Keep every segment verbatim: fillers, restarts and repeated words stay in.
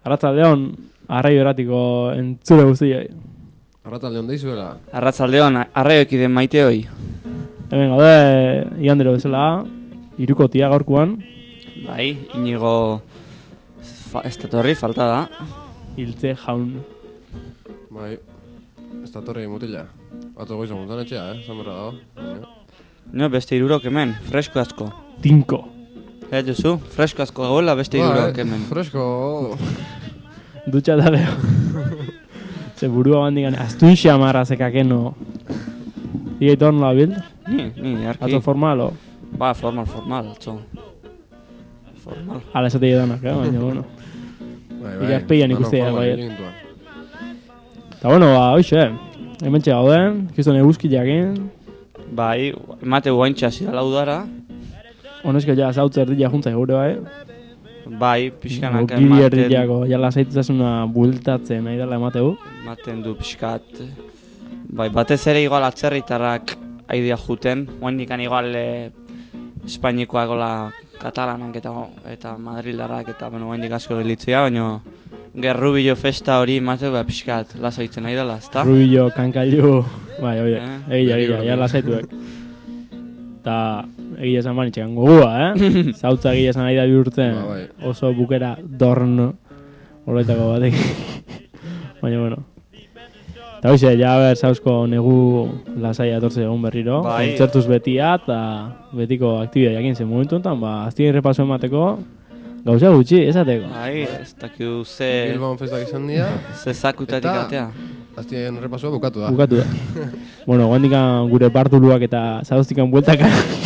Arratzaldeon, arraio eratiko entzule guztioi. Arratzaldeon deizuela. Arratzaldeon, arraioekide maiteoi. Hemen gaude, igandero bezala, hirukotia gaurkoan. Bai, inigo fa, ez datorri, falta da. Hiltze jaun. Bai, ez datorri mutila. Atzo goiza montan etxea, eh? Zamerra dago. No, beste hirurok hemen, fresko asko. Tinko. Ez duzu, fresko asko gagoela beste hirurok hemen. Fresko. Dutxa da beho. Ze burua bandigan, astun xamarra zekakeno. Igaitor nola bil? Ni, ni, arki. Atzo formalo. Ba, formal, formal, atzo. Formal. Ala esate danak, eh? Baina, bueno. Bai, Ira azpeian ikustea, bai. bai. Eta bueno, ba, hoxe, hemen txe gauden, kiston eguzkileakin. Bai, emate guaintxa zidala udara. Honezko ja zautze erdila juntza gure bai. Bai, pixkanak Giri ematen, erdilako, jala zaituzasuna bueltatzen nahi dela emateu. ematen du pixkat. Bai, batez ere igual atzerritarrak aidea juten. Oaindikan igual e, Espainikoak gola katalanak eta, eta madrildarrak eta bueno, oaindik asko gelitzea, baina Gerrubillo festa hori emateu ba, pixkat lasaitzen nahi dela, ezta? Rubillo, kankailu, bai, oide, Eh? egia, egia, ja lasaituek. Eta egia esan banitxekan gogua, eh? Zautza egia esan nahi da bihurtzen Ba, bai. oso bukera dorno horretako batek. Baina, bueno. Eta hoxe, ja ber, zauzko negu lasai atortze egun berriro. Bai. Kontzertuz betia eta betiko aktibitateak egin zen momentu honetan, ba, aztien repaso emateko gauza gutxi, esateko. Bai, ez dakidu ze, Bilbon festak izan dira, ze zakutatik Eta- atea. aztien repasua bukatu da. Bukatu da. Bueno, guandikan gure barduluak eta zauztikan bueltaka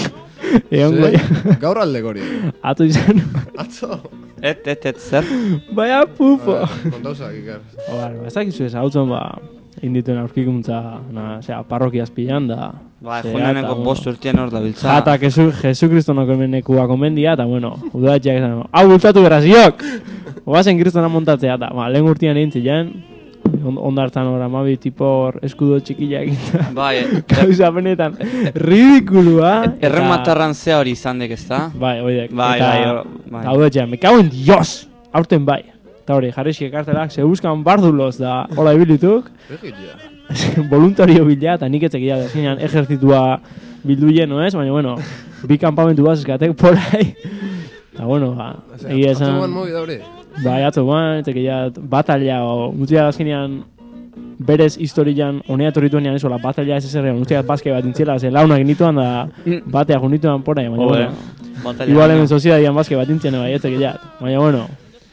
egon goia. Ze, gaur alde gori. Atu izan, Atzo. Et, et, et, zer? baina pufo. Kontauzak, Iker. Ogar, ba, ez dakizu ez, hau zen, ba, indituen aurkikuntza, na, zera, parrokia azpilan da. Ba, zera, juneneko eta, bost urtean hor da biltza. Jata Jesu, Jesu Kristonoko emenekua konbendia, eta bueno, udatxeak esan, hau bultzatu berazioak! Oazen Kristona montatzea, eta ba, lehen urtean egin zilean, on, ondartzan hor amabi tipo hor eskudo txikila egin. Bai, Gauza benetan, ridikulua. eta- errematarran zea hori izan dek, ezta? Bai, oidek. Bai, eta, bai, o- bai. Eta hau datxean, me cago en Dios! Aurten bai. Eta hori, jarrixi ekartelak, ze buskan bardulos da hola ibilituk, Egitea. voluntario bila, eta nik etzek da zinean ejertzitua bildu lleno ez, baina bueno, bi kampamentu bat eskatek porai. Eta bueno, ba, egia Atzo esan, guan mobi da hori. bai, atzo guan, etzek egia batalla, o, mutzia azkenean, berez historian, honea torrituenean esola, batalla ez ezerrean, mutzia bazke bat intziela, ze launak genituan da, batea junituan porai, baina Joder, bueno, batalla igual baina. hemen soziadian bazke bat intzien, bai, etzek egia, baina bueno,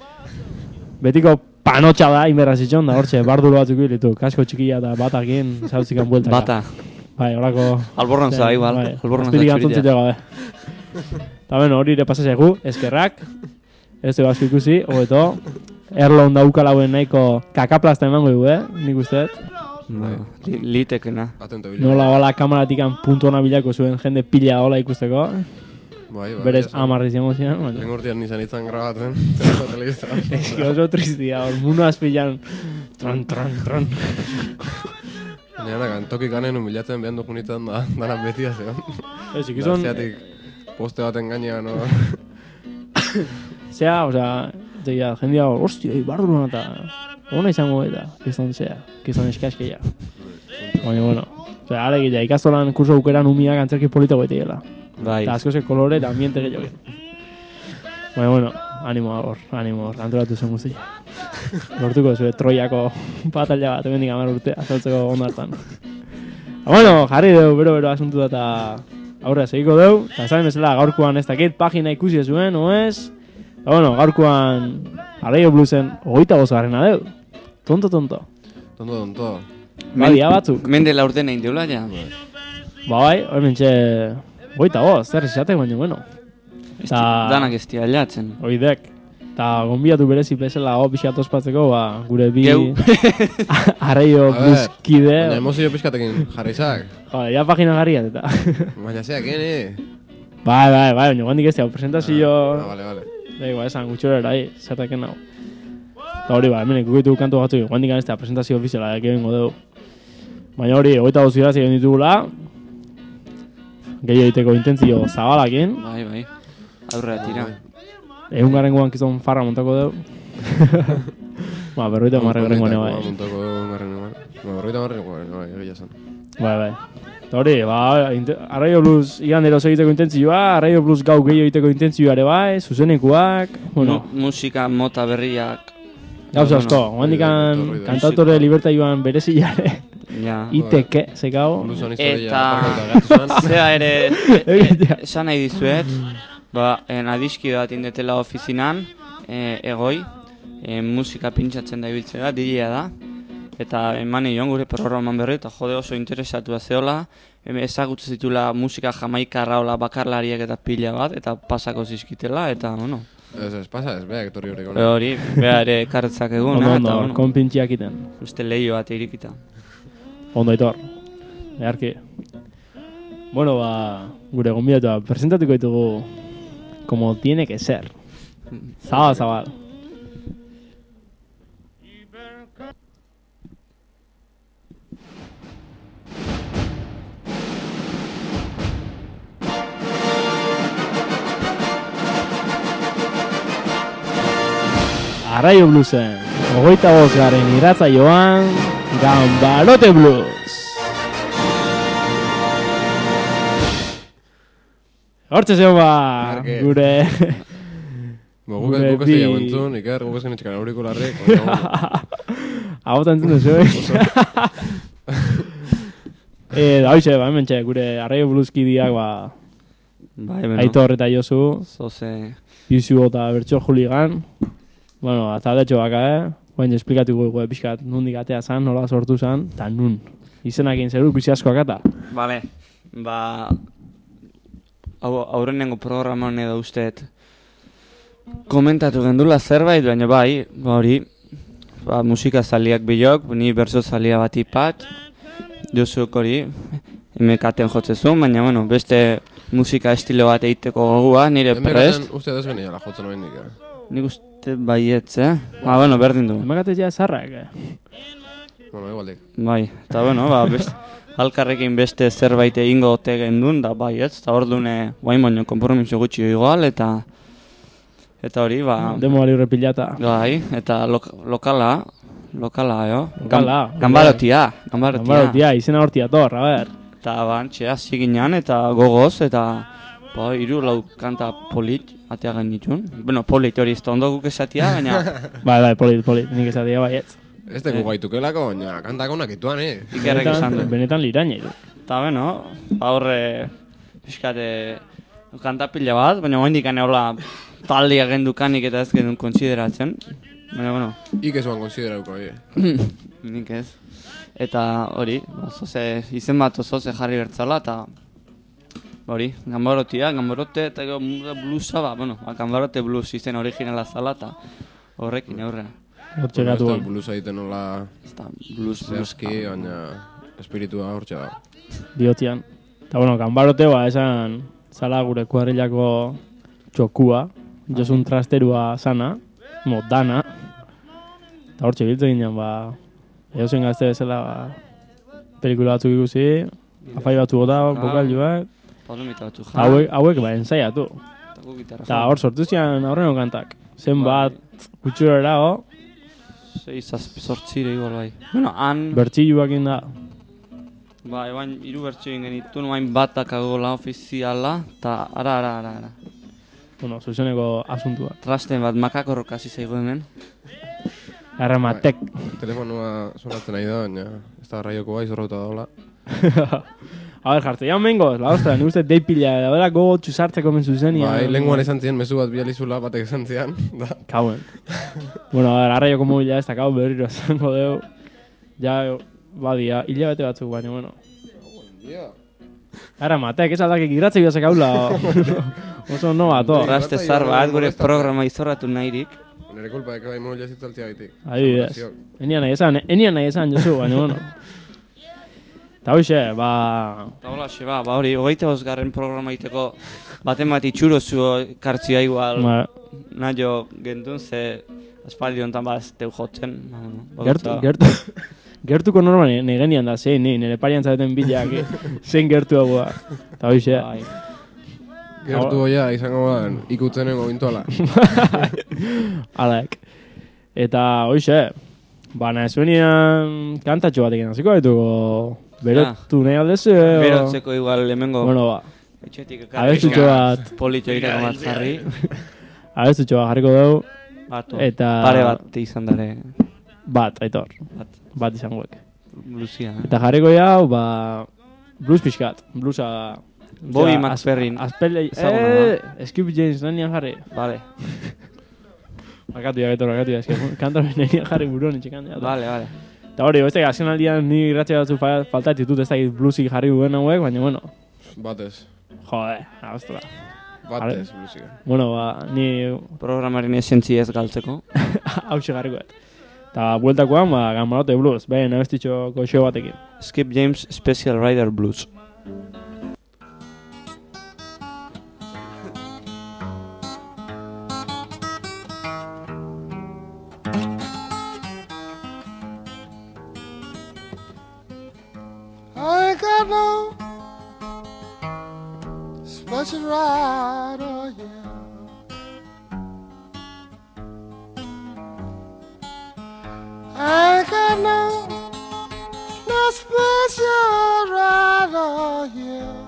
betiko panotxa da, inberrazitxon da, hortxe, bardulo batzuk bilitu, kasko txikia eta batakin, zautzikan bueltaka. Bata. Bai, horako... Albornoza, zen, igual. bai, Albornoza azpirik txuritea. antzontzete gabe. Eta bueno, hori ere pasasegu, eskerrak, ez dugu asko ikusi, hobeto, erlon daukalauen nahiko kakaplazta emango dugu, eh? Nik usteet. Bai, li, litekena. Atento bila. Nola hola kamaratikan puntu hona bilako zuen jende pila hola ikusteko. Bai, bai. Berez esan. amarri izango zian, baina... Lehen urtean nizan izan grabatzen. Zerako telebista. Ez que oso tristia, hor muno azpilan, tron, tron, tron. Baina nakan, tokik ganen humilatzen behan dukunitan da, danan betia zeon. Ez, ikizon, Zeatik poste baten gainean, no? zea, osea, zeia, jendia hor, ostia, ibarduna eta ona izango eta, kizton zea, kizton eskaskeia. Baina, bueno, osea, ara egitea, ikastolan kurso aukeran umiak antzerki polito goetiela. Bai. Eta asko ze kolore eta ambiente gehiago. Baina, bueno, animo hor, animo hor, antolatu zen guztia. Lortuko zuen Troiako batalla bat, hemendik hamar urte, azaltzeko ondartan. Bueno, jarri dugu, bero-bero asuntu eta aurrera segiko dugu. Eta esan bezala, gaurkoan ez dakit, pagina ikusi zuen, o ez? Eta bueno, gaurkoan Arraio Bluesen hogeita bosgarrena dugu. Tonto, tonto. Tonto, tonto. Badia batzuk. Mende laurden egin deula, ja. Ba bai, hori mentxe, hogeita bost, zer esatek, baina bueno. Eta Danak ez dira aldatzen. Oidek. Eta gonbiatu berezi bezala hau pixat ospatzeko, ba, gure bi Geu. Arraio A ber, Blues kide. Baina emozio pixkatekin jarrizak. Joder, ja pagina garriat eta. Baina zeak, eh? Bai, bai, bai, baina guandik ez da, presentazio... Ah, vale, vale. Da igual, esan gutxorera, eh, zertaken hau. Eta hori ba, hemen ikukitu kantu batzuk, guandik ez da, presentazio ofiziala, eki bengo dugu. Baina hori, hogeita bost irazi egin ditugula, gehiago egiteko intentzio zabalakin, Bai, bai. Aurrera tira. egun garen guan kizon farra montako dugu. Ba, berroita marre berrengoan bai. Montako garrengoan. Ba, berroita marrengoan bai, egia esan. Bai, bai. Eta hori, ba, Arraio Blues igandero egiteko intentzioa, Arraio Blues gau gehiago egiteko intentzioa ere bai, zuzenekuak, bueno. Musika mota berriak. Gauza asko, guandikan kantautore libertaioan berezilare. Ja. Iteke, zekau. Eta zea ere, esan nahi dizuet, ba, adiski bat indetela ofizinan, egoi, musika pintxatzen da ibiltzea, D J da. Eta eman egon gure programan berri, eta jode oso interesatua zeola, ezagutzen zitula musika jamaikarra ola bakarlariak eta pila bat, eta pasako zizkitela, eta, bueno. Ez, ez pasa, ez beha, etorri horreko. Hori, beha ere kartzak egun, ondo, eta, bueno. Konpintxiak iten. Uste lehio bat irikita. Ondo etor, beharki. Bueno, ba, gure gonbidatua presentatuko ditugu como tiene que ser. Zabal, zabal. Arraio Bluesen, hogeita bost garen irratsaioan, Ganbarote Blues. Hortxe zeu ba, gure... Guk ez ez dira entzun, Iker, guk ez genetxekan aurikularrik. Agota entzun duzu, eh? Da hoxe, ba, hemen txe, gure Arraio Blueskidiak, ba... Aitor eta Josu. Zoze... Josu eta Bertxo Juligan. Bueno, hasta de hecho baka, eh? Baina esplikatuko dugu pixkat nondik atea zan, nola sortu zan, eta nun. Izenak egin zeru, bizi asko akata. Bale, ba... Aurrenengo programan edo usteet komentatu gendula zerbait, baina bai, hori, ba, musika zaliak bilok, ni berso zalia bat ipat, Josuk hori, emekaten jotzezun, baina, bueno, beste musika estilo bat egiteko gogua, nire prest. Emekaten uste dezbeni ala jotzen oen nik, eh? Nik uste baietz, eh? Ah, bueno, berdin du. Emekatez ja zarrak, eh? Bueno, igualdik. Bai, eta bueno, ba, best, alkarrekin beste zerbait egingo ote gendun, da baietz, eta hor dune, guain baino, konpromiso gutxi igual, eta... Eta hori, ba... Demo bali repilata. Bai, eta lo, lokala, lokala, jo? Lokala. Gambarotia, gambarotia. Gambarotia, izena hortia tor, a ber. Eta bantxea, ziginan, eta gogoz, eta... Ba, iru lau kanta polit, atea genitun. Bueno, polit hori ez da ondo guk esatia, baina... Bai, bai, polit, polit, nik esatia baietz. Ez teko gaitukelako, baina kantak onak ituan, eh? Ikerrek esan du. Benetan liraina du. Eta, bueno, horre... Piskate... Kanta pila bat, baina oa indikan hola taldia gendukanik eta ez gendun konsideratzen. Baina, bueno... Ik ezuan konsiderauko, eh? Nik ez. Eta hori, zoze, izen bat zoze jarri bertzala, eta... Hori, Ganbarotia, Ganbarote eta bluesa, ba, bueno, Ganbarote blues izen originala zala eta horrekin aurrera. Hortxe gatu. Ez da bluesa egiten nola... Ez da blues, zehazki, baina espiritua hortxe da. Diotian. Eta bueno, Ganbarote, ba, esan zala gure kuadrilako txokua, josun trasterua sana, mo, dana. Eta hortxe biltzen ginen, ba, edozen gazte bezala, ba, pelikula batzuk ikusi, afai batzu gota, bokalioak. Hauek, hauek ba, ensaiatu. Eta hor sortu zian aurreno kantak. Zen bat, kutxurera, ho? Sei, zazpi, sortzire igual bai. Bueno, han... Bertxilluak inda. Ba, ebain, iru bertxio ingen ditu, nuain batak agola ofiziala, eta ara, ara, ara, ara. Bueno, zuzeneko asuntua. Trasten bat makakorrok hasi zaigu hemen. Arramatek. Telefonua sonatzen nahi da, baina ez da raioko bai, zorrauta daola. A ber, jartze, jaun bengoz, la ostra, ni uste deipila, da bera gogotxu sartzeko men zuzenia. Bai, lenguan esan ziren, mezu bat bializula, batek esan zian. Kauen. Bueno, a ber, arraioko mobila ez da, kau berriro esango deu. Ja, badia, hila bete batzuk baina, bueno. Ara, matek, ez aldakik iratze bidazak haula. Oso no bato. Raste zar bat, gure programa izorratu nahirik. Nere kulpa eka bai mobila zitzaltzia gaitik. Adibidez. Enian nahi esan, enian nahi esan, Josu, baina, bueno. Eta hoxe, ba... Eta hola, xe, ba, ba hori, hogeita bosgarren programa iteko baten bat itxuro zu kartzia igual ba. Naio gendun, ze aspaldi honetan bat ez teu jotzen. Gertu, gertu, gertuko normal nahi genian da, zein, nire parian zaten bilak, zein gertu hau da. Eta hoxe. Gertu hoia izango ban, ikutzenen gobintoala. Alak. Eta, hoxe, ba, nahezuenian kantatxo batekin hasiko dituko berotu nahi aldezu. Berotzeko igual lehengo. Bueno, ba. Etxetik abestutxo bat. Polito egiteko bat jarri. Abestutxo bat jarriko dugu. Batu. Eta... Pare bat izan dare. Bat, aitor. Bat. Bat izangoek. Bluesia, eh? Eta jarriko jau, ba... Blues pixkat. Bluesa... Bobby McFerrin. Azpele... Eh, Skip James, nanian jarri. Vale. Bakatu ya, betor, bakatu ya. Kanta nanian jarri buruan etxekan. Vale, vale. Eta hori, beste, azken aldian ni irratxe batzu faltat ditut ez dakit bluesik jarri duen hauek, baina, bueno. Batez. Jode, abastura. Batez, bluesik. Bueno, ba, ni... Programaren esentzi ez galtzeko. Hau segarrikoet. Eta bueltakoan, ba, Gambarote Blues, behin abestitxo koxo batekin. Skip James Special Rider Blues. I ain't got no special rider, yeah. I ain't got no, no special rider, yeah.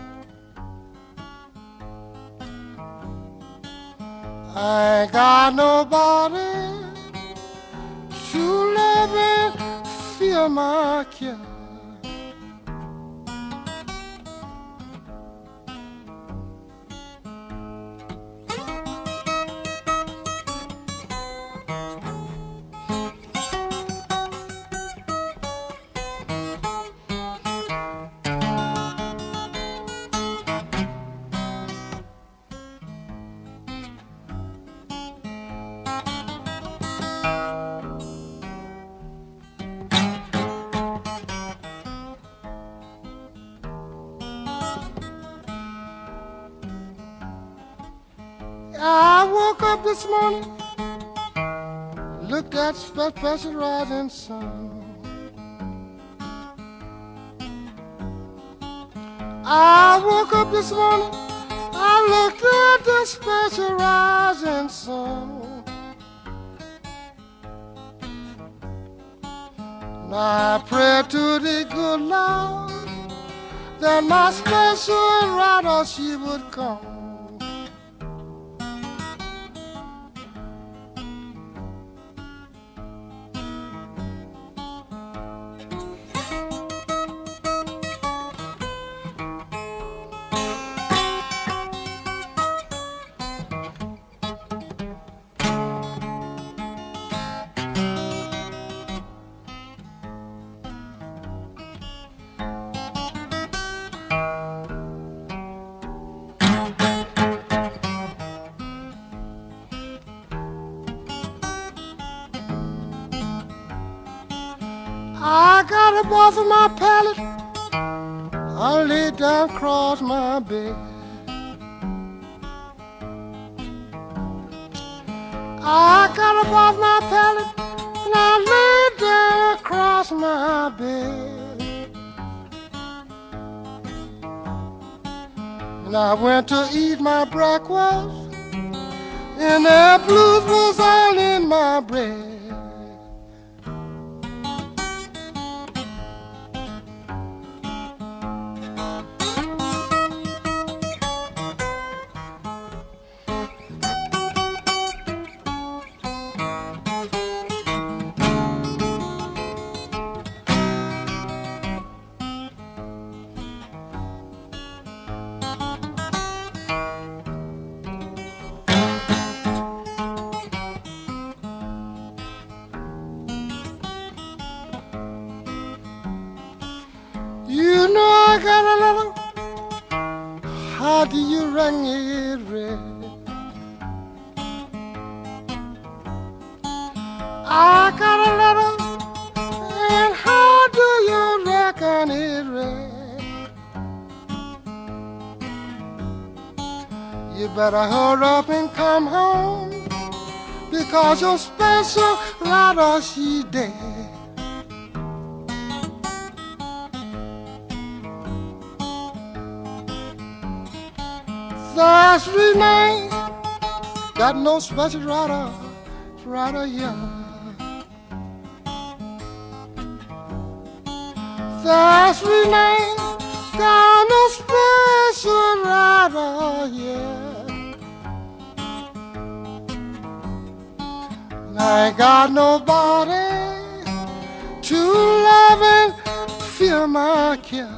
I ain't got nobody to love and feel my care. I woke up this morning, looked at the special rising sun. I woke up this morning, I looked at the special rising sun. Now I pray to the good Lord that my special rider she would come. I got a bar for my pallet, I lay down across my bed. I got a bar for my pallet, and I lay down across my bed. And I went to eat my breakfast, and the blues was all in my bread. You know I got a little, how do you run it red? I got a little, and how do you reckon it red? You better hurry up and come home, because your special rider, she dead. There's three names, got no special rider, right here. There's remain down a special right here. I ain't got nobody to love and feel my care.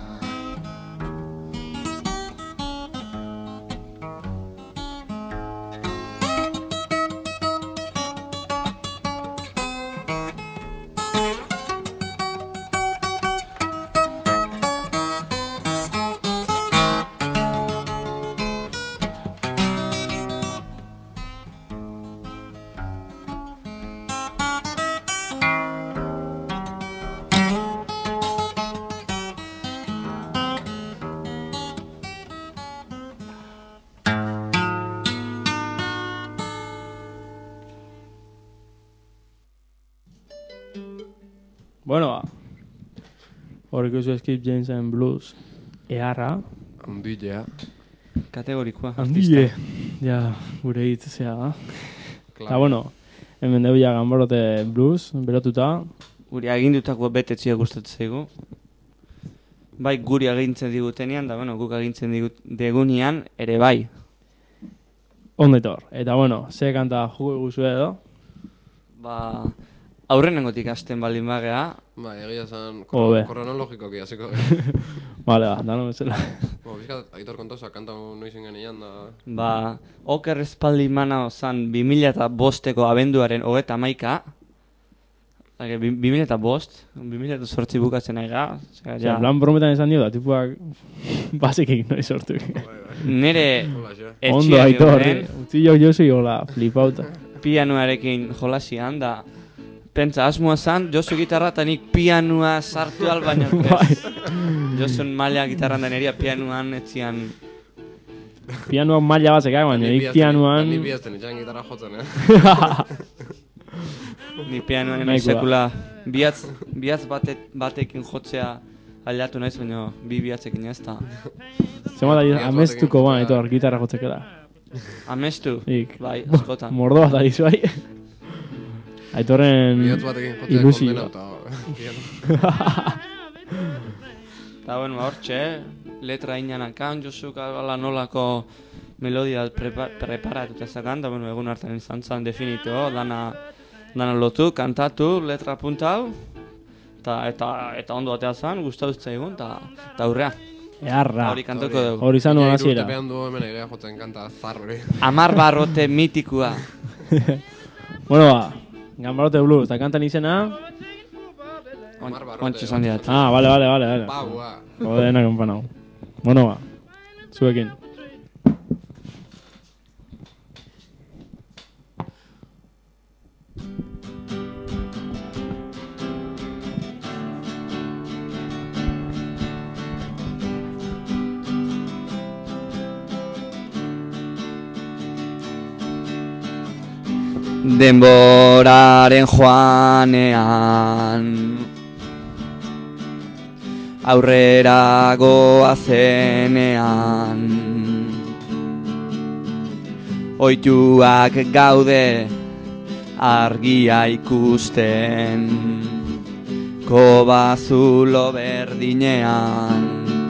Bueno, ba. Horrek oso Skip Jamesen blues eharra. Handilea. Kategorikoa. Handile. Ja, gure hitz zea da. Eta bueno, hemen dugu ja ganborote blues, berotuta. Guri agindutako betetzia gustatzen zaigu. Bai, guri agintzen digutenean, da bueno, guk agintzen digut degunean ere bai. Ondetor. Eta bueno, ze kanta jugu eguzue edo? Ba, aurrenengotik hasten baldin bagea. Bai, egia zan Hobe. kronologikoki hasiko. Vale, ba, dano bezala. Bo, bizkat, Aitor kontosa, kanta noizin genian da... Ba, oker espaldi mana ozan bi mila eta bosteko abenduaren hogeta maika. bi mila eta bost, bi mila eta sortzi bukatzen nahi ga. Ja. Ja, plan brometan esan dio da, tipuak basikik noiz sortu. Nere Ondo, Aitor, utzi jo josi hola, flipauta. Pianoarekin jolasian, da pentsa asmoa zan, Josu gitarra eta nik pianoa sartu albaino ez. Josun maila gitarran da neria pianoan etzian... Pianoan maila bat zekak, baina nik pianoan... Ni bihazten itxan gitarra jotzen, eh? Ni pianoan nahi sekula bihatz, bihatz bate, batekin jotzea aldatu naiz, baina bi bihatzekin ez da. Zema da amestuko ba, Aitor, gitarra jotzekela. Amestu? Ik. Bai, askotan. Mordo bat arizu bai. Aitorren ilusio. Eta bueno, hortxe, letra inanakan, Josuk ala nolako melodia prepa, preparatuta zakan, da bueno, egun hartan izan zan definito, dana, dana lotu, kantatu, letra puntal, eta, eta, eta ondo atea zan, gustatu zaigun, eta aurrea. Earra. Hori kantoko dugu. Hori zan nuen hasiera. Urtepean du hemen egia jotzen kanta zarrori. Amar barrote mitikua. Bueno ba, Ganbarote Blues, eta kantan izena... Ontsi zan diat. Ah, vale, vale, vale, vale. Paua. Jode, enak enpanau. Bueno ba, zuekin. Denboraren joanean aurrera goazenean oituak gaude argia ikusten kobazulo berdinean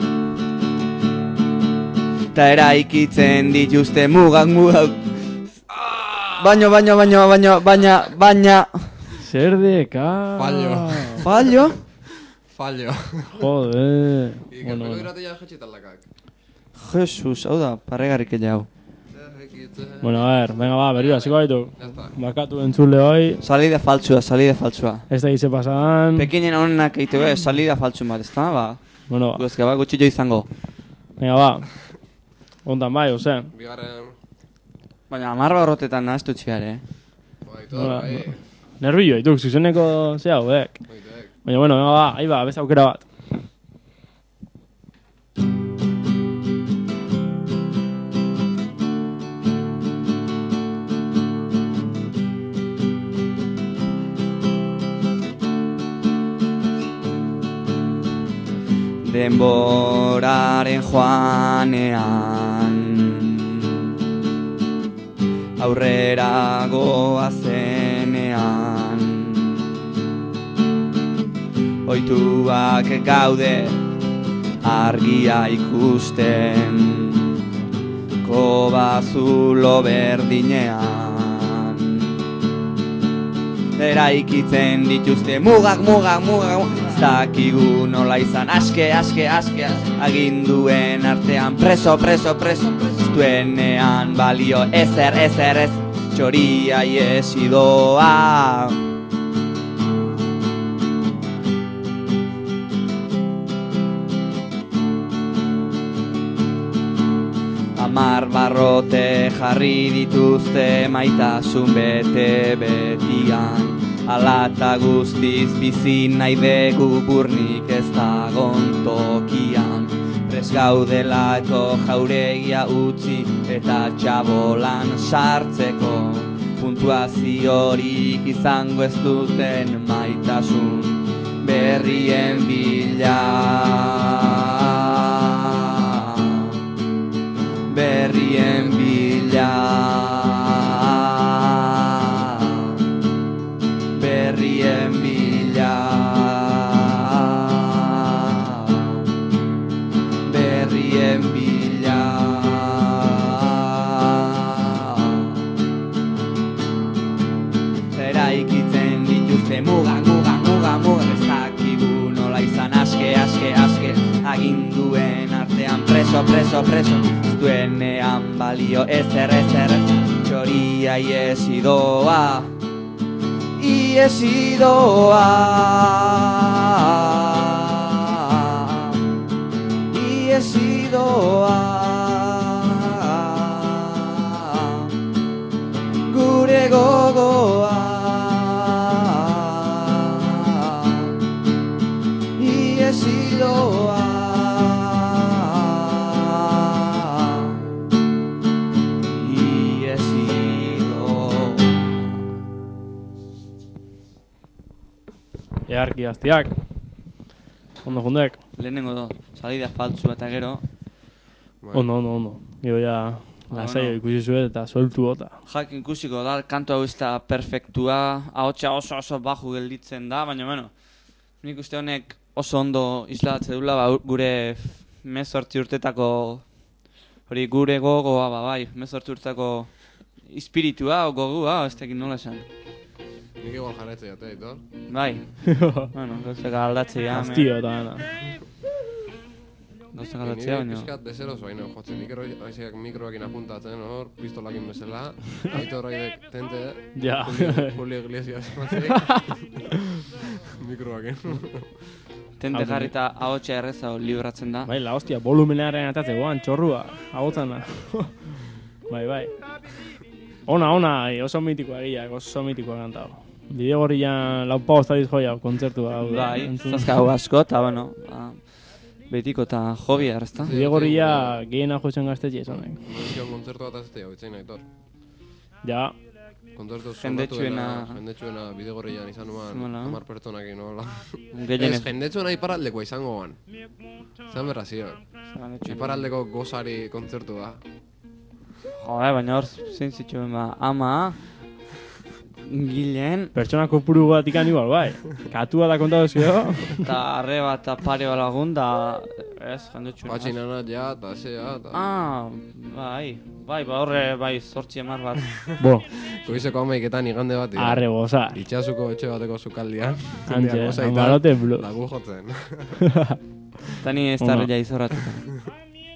ta eraikitzen dituzte mugak mugak Baino, baino, baino, baino, baina, baina... Zer deka... Fallo. Fallo? Fallo. Jode... Bueno, bueno. Iratea jetxitaldakak. Jesus, hau da, parregarrik ella hau. Bueno, a ver, venga, va, berriro, hasiko baitu. Bakatu entzule hoi. Salida faltsua, salida faltsua. Ez da gize pasan. Pekinen honenak eitu ez, salida faltsu bat, ez da, ba? Bueno, ba. Guzka, ba, gutxillo izango. Venga, ba. Ondan bai, ose. Bigarren... Baina, amar barrotetan nahaztu txiare, eh? Baitor, bai. Nervio, ituk, zuzeneko zea hauek. Baina, bueno, venga, ba, ahi ba, beste aukera bat. Denboraren joanean aurrera goazenean berdinean. Oituak gaude argia ikusten, kobazulo berdinean. Eraikitzen dituzte mugak, mugak, mugak, ez dakigu nola izan, aske, aske, aske, aginduen artean, preso, preso, preso, ez duenean balio, ezer, ezer, ez, txoria iesi doa. Amar barrote jarri dituzte maitasun bete betian, alata guztiz bizi nahi dugu burnik ez dagon tokian. Prest gaudelako jauregia utzi eta txabolan sartzeko, puntuaziorik izango ez duten maitasun berrien bila. Berrien bila, berrien bila, berrien bila. Eraikitzen dituzte mugak, mugak, mugak, mugak, ez dakigu nola izan, aske, aske, aske, aginduen artean, preso, preso, preso, duenean balio ezer, ezer, txoria iesi doa, iesi doa, iesi doa, gure gogoa, iesi doa. Earki aztiak. Ondo jundek. Lehenengo do, salida faltzu eta gero. Ondo, ondo, ondo. Gero ja lasaio ikusi zuet eta sueltu bota. Jak ikusiko da, kantu hau ez da perfektua, ahotsa oso oso baju gelditzen da, baina bueno, nik uste honek oso ondo isladatze dula, ba, gure mezortzi urtetako, hori gure gogoa, ba, bai, mezortzi urtetako espiritua, o gogua, ez tekin nola esan. Nik igual jarretze jate, Aitor. Bai, bueno, gauzak aldatzea. Astio eta gana. Gauzak aldatzea, baina... Nire pizkat dezeroso hain jotzen, nik eraizeak mikroakin apuntatzen, hor, pistolakin bezala, Aitor haidek tente, Ja. Julio Iglesias batzeik, mikroakin. Tente jarrita ahotsa erreza libratzen da. Bai, la hostia, volumenaren atatze goan, txorrua, ahotzana. Bai, bai. Ona, ona, oso mitikoa egiak, oso mitikoa kantau. Bidegorrian lau pauz taliz joia, kontzertua. Bai, zazkago asko, eta bueno, betiko eta jobia, errezta? Bidegorria gehiena jotzen gaztetxe esanek. Nozkion kontzertu bat azte jau, itzein, Aitor. Ja. Kontzertu Jendetsuena... Jendetsuena bidegorrian izan nuan, hamar pertsonakin, nola. Ez, jendetsuena iparaldekoa izango goan. Zan berra zio. Iparaldeko gozari kontzertua. Joder, baina hor zein zituen ba, ama, gilen... Pertsona kopuru bat ikan igual, bai. Katua da kontatu zio. Eta arreba eta pare balagun da... Ez, jendetxuen. Patxinana ja, eta zea, eta... Ah, bai, bai, ba horre, bai, zortzi emar bat. Bo. Goizeko amaiketan igande bat, ja. Arre, goza. Itxasuko etxe bateko zukaldian. Antxe, amarote blu. Lagu jotzen. Eta ni ez tarrela izorratuta.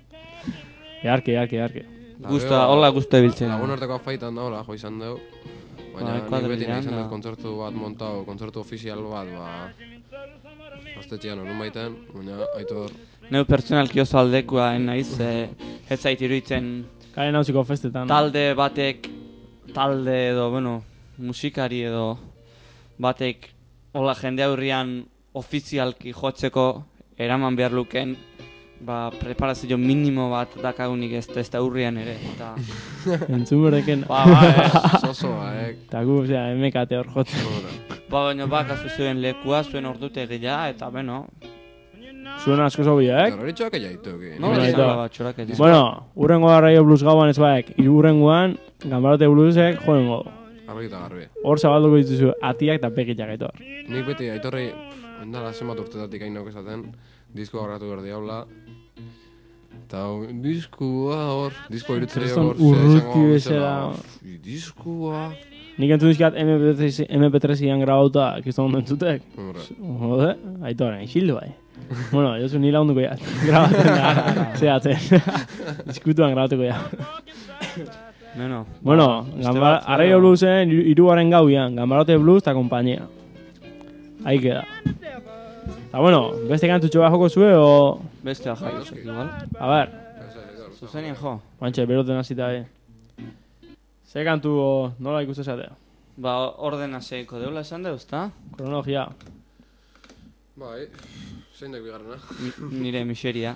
Earke, earke, earke. Gusta, hola gusta ebiltzen. Lagun arteko afaitan da, hola, jo izan dugu. Baina nik beti nahi izan dut kontzertu bat montau, kontzertu ofizial bat, ba... Aztetxean honun baiten, baina Aitor... Neu pertsonalki oso aldekua naiz, ez zait iruditzen... Karen hauziko festetan. Talde batek, talde edo, bueno, musikari edo... Batek, hola jende aurrian ofizialki jotzeko eraman behar luken, ba, preparazio minimo bat dakagunik ez, ez da urrian ere, eta... Entzun bereken... Ba, ba, ez. Sosoa, eh? Eta gu, osea, emekate hor jotzen. Ba, baina bakazu zuen lekua, zuen ordutegia, eta beno... Zuen asko zobiak. Terroritxoak jaitu, ki. No, Bai, izango bai. bat, txorak ez. Bueno, urrengo arraio blues gauan ez baek, hiru urrengoan, Gambarote bluesek joengo. Argi eta garbi. Hor zabalduko dituzu atiak eta begiak Aitor. Nik beti Aitorri, endala zenbat urtetatik hainok esaten, diskoa grabatu behar diabla. Eta diskoa hor, diskoa irutzeri hor, urruti bezala. Diskoa... Nik entzun dizkat eme pe tres ian grabauta, kiston ondo entzutek. Jode, Aitoren, isildu bai. Bueno, jozu nila onduko ya. Grabatzen da, zehatzen. Diskutuan grabatuko ya. Bueno, bueno Arraio Bluesen iruaren gauian, Gambarote Blues eta kompainia. Ahí queda. Eta bueno, beste kantutxo bat joko zue, o... Beste ajai, igual. A ver. Zuzenien jo. Bantxe, beroten hasita be. Ze kantu nola ikuste zatea? Ba, ordena zeiko deula esan deuz, ta? Kronologia. Bai, zein dek bigarrena? Nire miseria.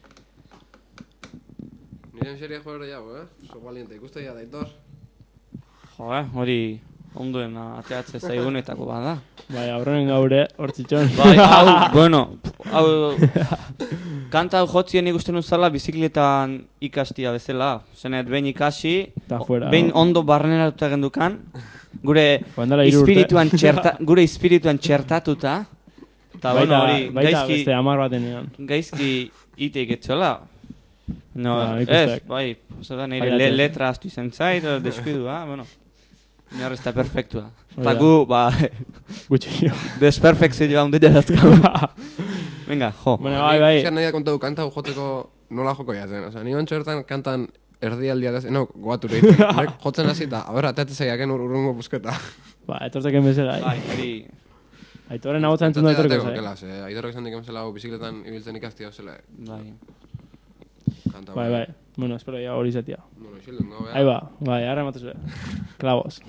Nire miseria joera jago, eh? So valiente, ikuste ja Aitor. Jo, eh, hori onduen ateatze zaigunetako bada. Bai, aurrenen gaure, hor txitxon. Bai, hau, bueno, hau... Kanta hau jotzien ikusten uzala bizikletan ikastia bezala. Zenet, behin ikasi, behin ondo barreneratuta gendukan, gure espirituan txerta, gure espirituan txertatuta. Eta, bueno, hori, baita beste amar batenean. Gaizki iteik etxola. No, ez, bai, zer da nire letra astu izan zait, deskuidua, bueno. Nire ez da perfektua. Eta gu, ba... Gutxillo. Desperfekzioa hunde jarazkau. Venga, jo. Bueno, bai, bai. Zer nahi da kontatu kanta joteko nola joko jazen. Osa, nire ontsu ertan kantan erdialdia da zen, no, goatu lehitu. Jotzen hasita, a ber, ateate zaiaken urrungo busketa. Ba, etorteken bezala. Bai, hori... Aitoren hau txantzun da etorreko zai. Aitorrek esan diken zela bizikletan ibiltzen ikastia zela. Bai. Bai, bai. Bueno, espero ya hori izatea. Bueno, isildu, no, bea. Ahí va, bai, arra ematu zuen. Clavos.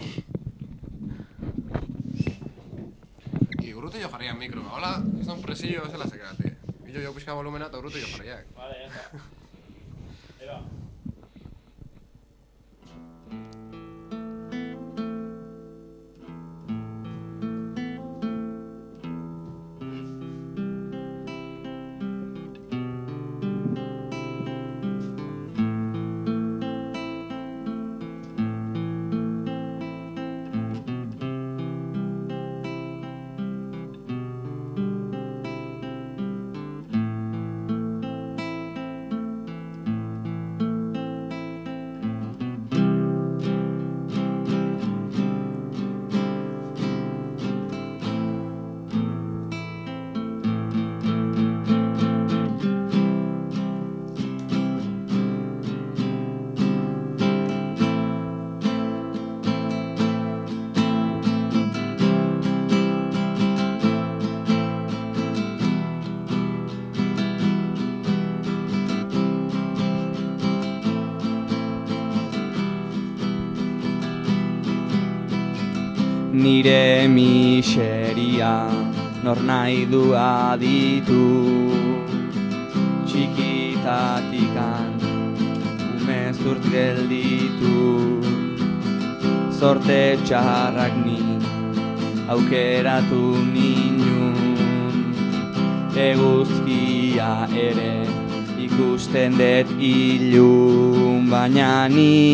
I urrutu jo jarriak mikro, hola, ez da un presillo zela sekati. Billo jo pixka volumena eta urrutu jo jarriak. Vale, ya está. Ahí va. Nire miseria nor nahi du aditu, txikitatikan umezurt gelditu, sorte txarrak ni aukeratu ninun, eguzkia ere ikusten dut ilun, baina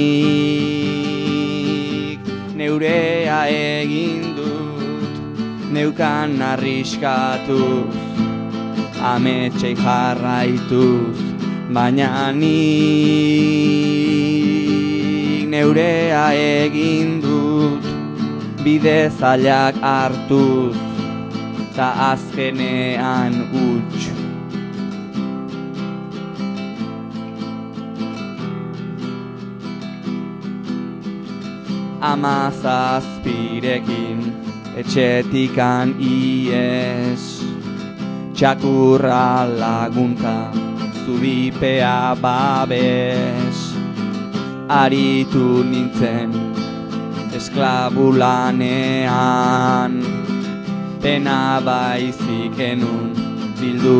nik neurea egin dut, neukan arriskatuz, ametsei jarraituz, baina nik neurea egin dut, bide zailak hartuz, ta azkenean huts. Amazazpirekin etxetikan ies, txakurra lagunta, zubipea babes, aritu nintzen esklabulanean, pena baizik enun bildu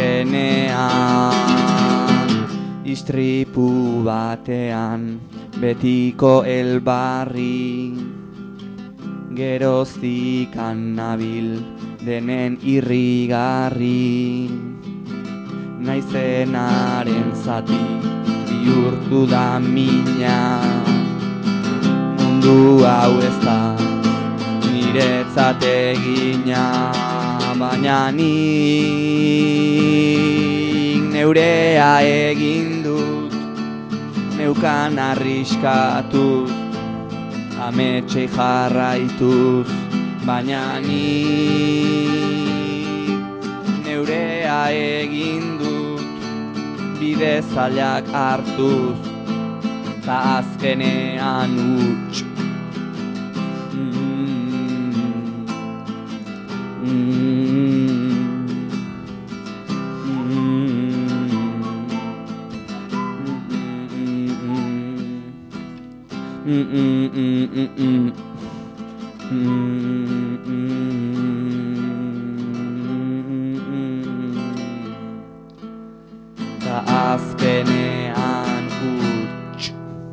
azkenean, istripu batean betiko elbarri, geroztikan nabil denen irrigarri, naizenaren zati bihurtu da mina, mundu hau ez da niretzat egina, baina nik neurea egin dut, neukan arriskatuz, ametsei jarraituz, baina nik neurea egin dut, bide zailak hartuz, ta azkenean huts. Ta azkenean huts.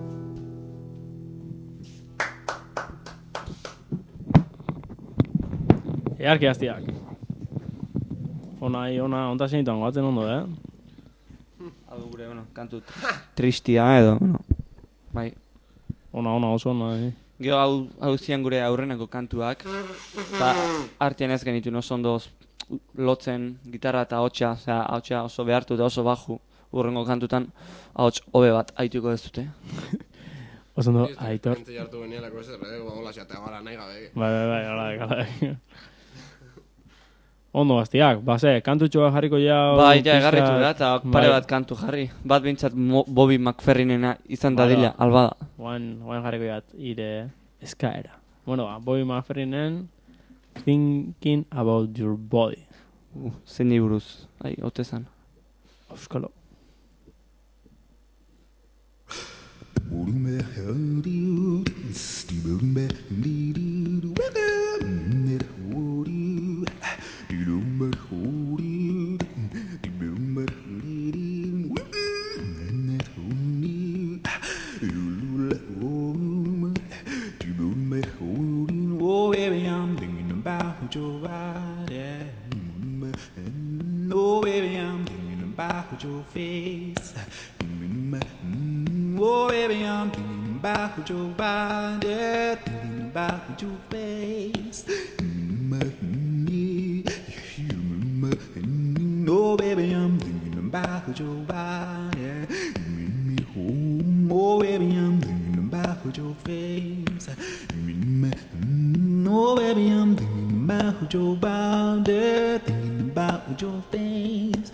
Earki hastiak. Ona, ona, onta zenitan goatzen ondo, eh? Hau gure, bueno, kantu tristia edo, bueno, bai. Ona, ona, oso ona, eh? Gero hau, hau zian gure aurrenako kantuak, eta artean ez genitu oso ondo lotzen gitarra eta hotxa, osea, hotxa oso behartu eta oso baju, urrengo kantutan, ahots hobe bat aituko ez dute. Oso ondo, Aitor. Gente jartu genialako ez, eh? Hola, xatea gara nahi gabe. Bai, bai, bai, hola, gala. Ondo, hastiak, base, kantutxoa jarriko jau... Bai, ja, egarritu da, eta pare bat kantu jarri. Bat bintzat Bobby McFerrinena izan dadila, albada. Oain, oain jarriko jat, ire eskaera. Bueno, Bobby McFerrinen, Thinking About Your Body. Uh, zein buruz, ai, otezan. Euskalo. Oh, baby, I'm thinking about your body. Oh, baby, I'm thinking about your face. Oh, baby, I'm thinking about your body, thinking about your face. Oh, baby, I'm thinking about your body. Oh, baby, I'm thinking about your face. Oh, baby, I'm thinking about your body, thinking about your face.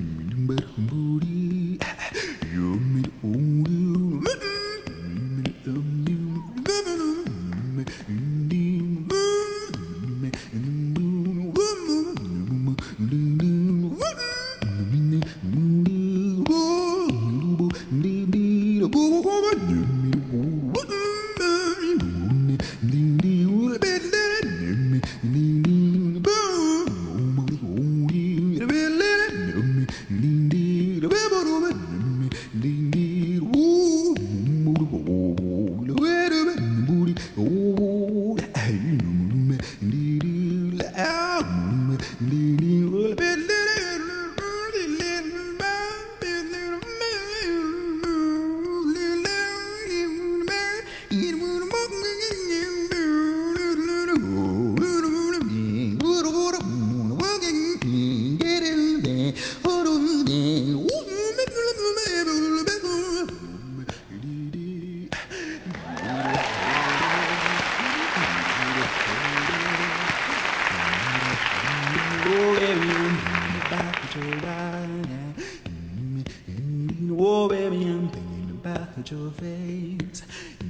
Oh, baby, I'm thinking about your face.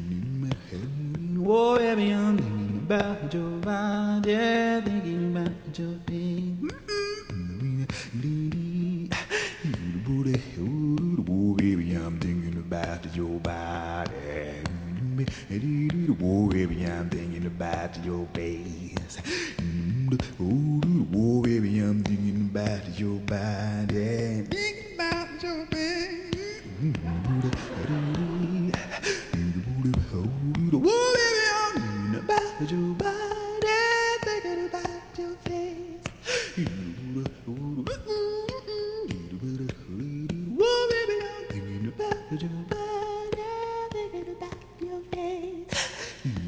Oh, baby, I'm thinking about your body, thinking about your face. Oh, baby, I'm thinking about your body. Oh, baby, I'm thinking about your face. Oh, baby, I'm thinking about your body. Thinking about your face. Oh, baby, I'm thinking about your body, thinking about your face. Oh, baby, I'm thinking about your body, thinking about your face.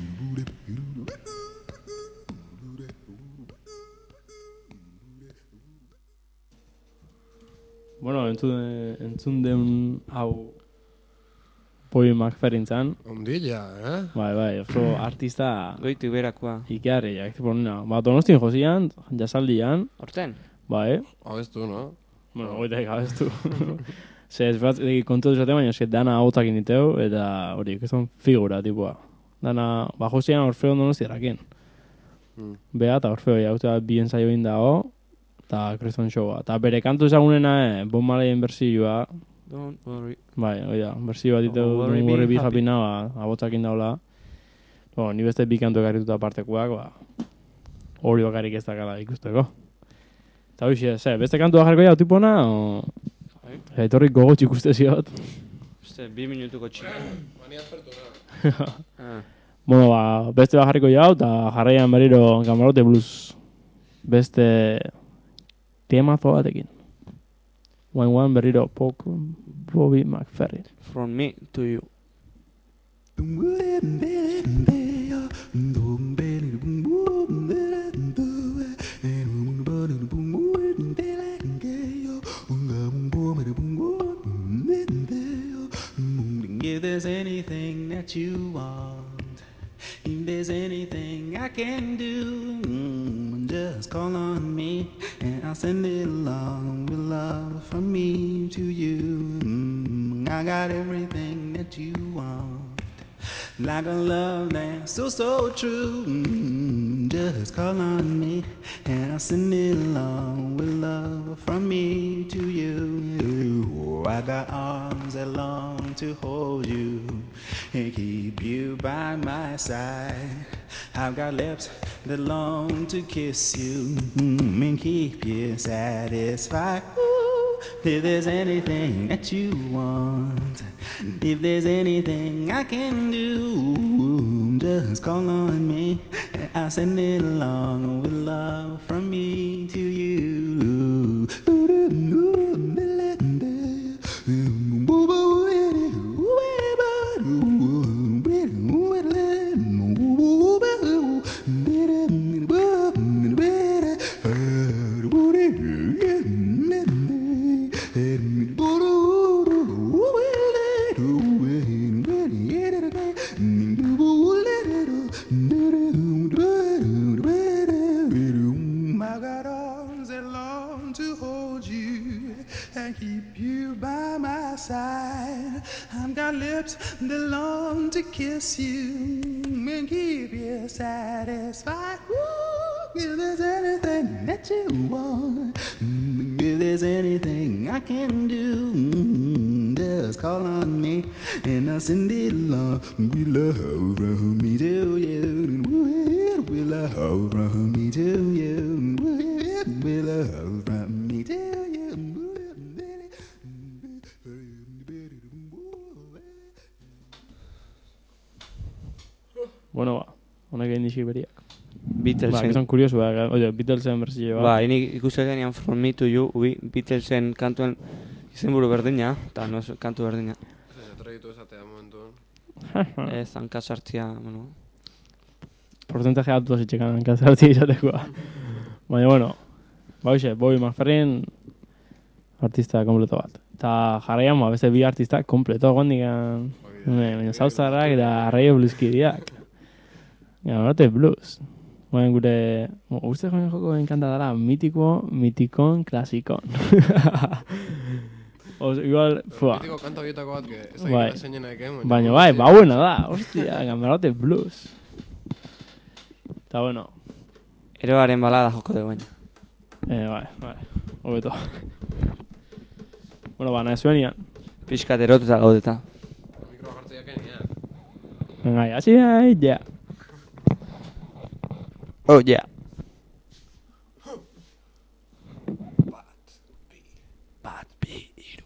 entzun, entzun deun hau Bobby McFerrin zan. Ondilla, eh? Bai, bai, oso artista... Goitu iberakoa. Ikearriak, ponena. Ba, Donostin josian, jasaldian. Horten? Bai. Abestu, no? Bueno, goitek abestu. Ze, ez bat, kontu duzate, baina eske dana ahotak initeu, eta hori, keston figura, tipua. Dana, ba, josian Orfeo Donostiarakin. Mm. Bea, eta Orfeo, ja, uste bat, bien saio indago, eta Kriston showa. Eta bere kantu ezagunena, eh, Bob Marleyen bersioa. Don't worry. Bai, oida, bersio bat ditu, Don't worry, Don't worry, be be happy now, ba, abotsak indaula. Bueno, ni beste bi kantu ekarrituta apartekoak, ba, hori bakarrik ez dakala ikusteko. Eta hoxe, ze, beste kantua jarko jau tipona, o... Etorri gogotx ikuste ziot. Beste, bi minutuko txik. Bani azpertu, no? Ah. Bueno, ba, beste bat jarriko jau, eta jarraian berriro Camarote Blues. Beste temazo batekin. One One berriro pok Bobby McFerrin. From me to you. If there's anything that you want, if there's anything I can do, mm, just call on me and I'll send it along with love from me to you. Mm, I got everything that you want, like a love that's so, so true. Mm, just call on me and I'll send it along with love from me to you. Oh, I got arms that long to hold you and keep you by my side. I've got lips that long to kiss you mm, and keep you satisfied. Ooh, if there's anything that you want, if there's anything I can do, just call on me and I'll send it along with love from me to you. I got arms that long to hold you and keep you by my side. I've got lips that long to kiss you and keep you satisfied. Ooh, if there's anything that you want, if there's anything I can do, just call on me and I'll send it along. We love from me to you. We love from me to you. We love from me to you. Bueno, ba, honek egin dixi beriak. Ba, Beatlesen. que son kuriosu, ba, oye, Beatlesen bersio bat. Ba, inik ikusten denean From me to you, ubi, Beatlesen kantuen izenburu berdina, eta no es kantu berdina. Ez ez, etorri ditu esatea momentuan. Ez, hanka sartzia, bueno. Porcentaje altu zitxekan hankazartzi izatekoa. Baina, bueno, ba, hoxe, Bobby McFerrin artista kompleto bat. Eta jarraian, ba, beste bi artista kompleto gondikan. Baina, zauzarrak eta arraio blueskidiak. Camarote Blues. Baina, gure, uste joan joko enkanta dara, mitiko, mitikon, klasikon. Os, igual, fua. Mitiko kanta bietako bat, que ez Bai. da zeinena eken. Baina, bai, ba, buena da, hostia, Camarote Blues. Eta, bueno, Eroaren balada joko dugu baina. eh, bai, bai, hobeto. Bueno, ba, nahi zuenian. Piskat erotuta gaudeta. Mikroa jartzea keniak. Venga, ya, sí, ahí, ya. Oh, yeah. Bat bi hiru.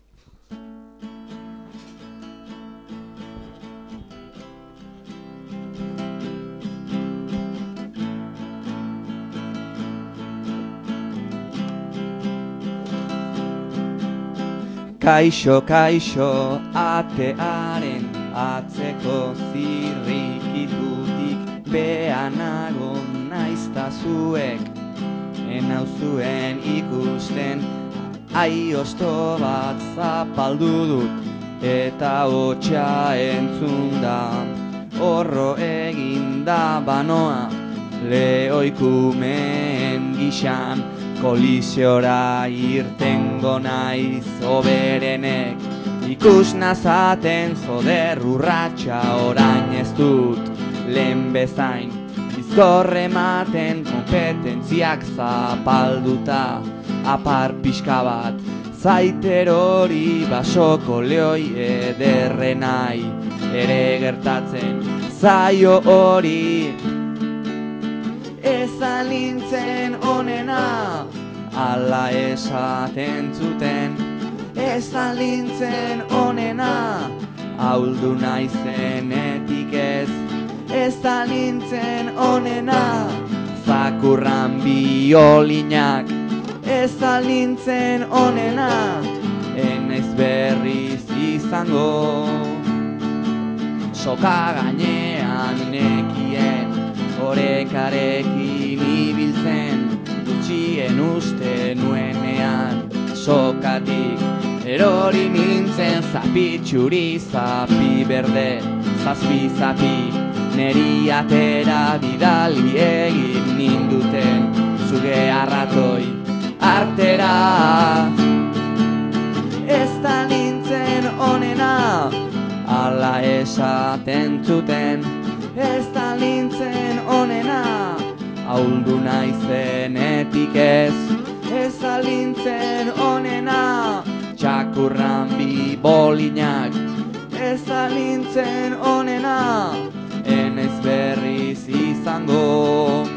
Kaixo, kaixo, atearen atzeko zirrikitutik beanago naizta zuek enauzuen ikusten Aiosto bat zapaldu dut eta hotxa entzun da. Horro eginda banoa lehoikumeen gixan, koliziora irtengo naiz oberenek. Ikus nazaten joder urratxa orain ez dut lehen bezain. Bizkor ematen kompetentziak zapalduta, apar pixka bat zaiter hori basoko lehoi ederrenai ere gertatzen zaio hori. Ezan nintzen onena ala esaten zuten, ezan nintzen onena ahuldu naizenetik ez. Ezan nintzen onena zakurran biolinak, ezan nintzen onena enaiz berriz izango. Soka gainean nekien orekarekin ibiltzen, gutxien uste nuenean sokatik erori nintzen. Zapitxuri, zapi berde, zazpi zapi, neri atera bidali egin ninduten zuge arratoi artera. Ez da nintzen onena ala esaten zuten, ez da nintzen onena ahuldu naizenetik ez. Ez da nintzen onena txakurran bibolinak, ez da nintzen onena enaiz berriz izango.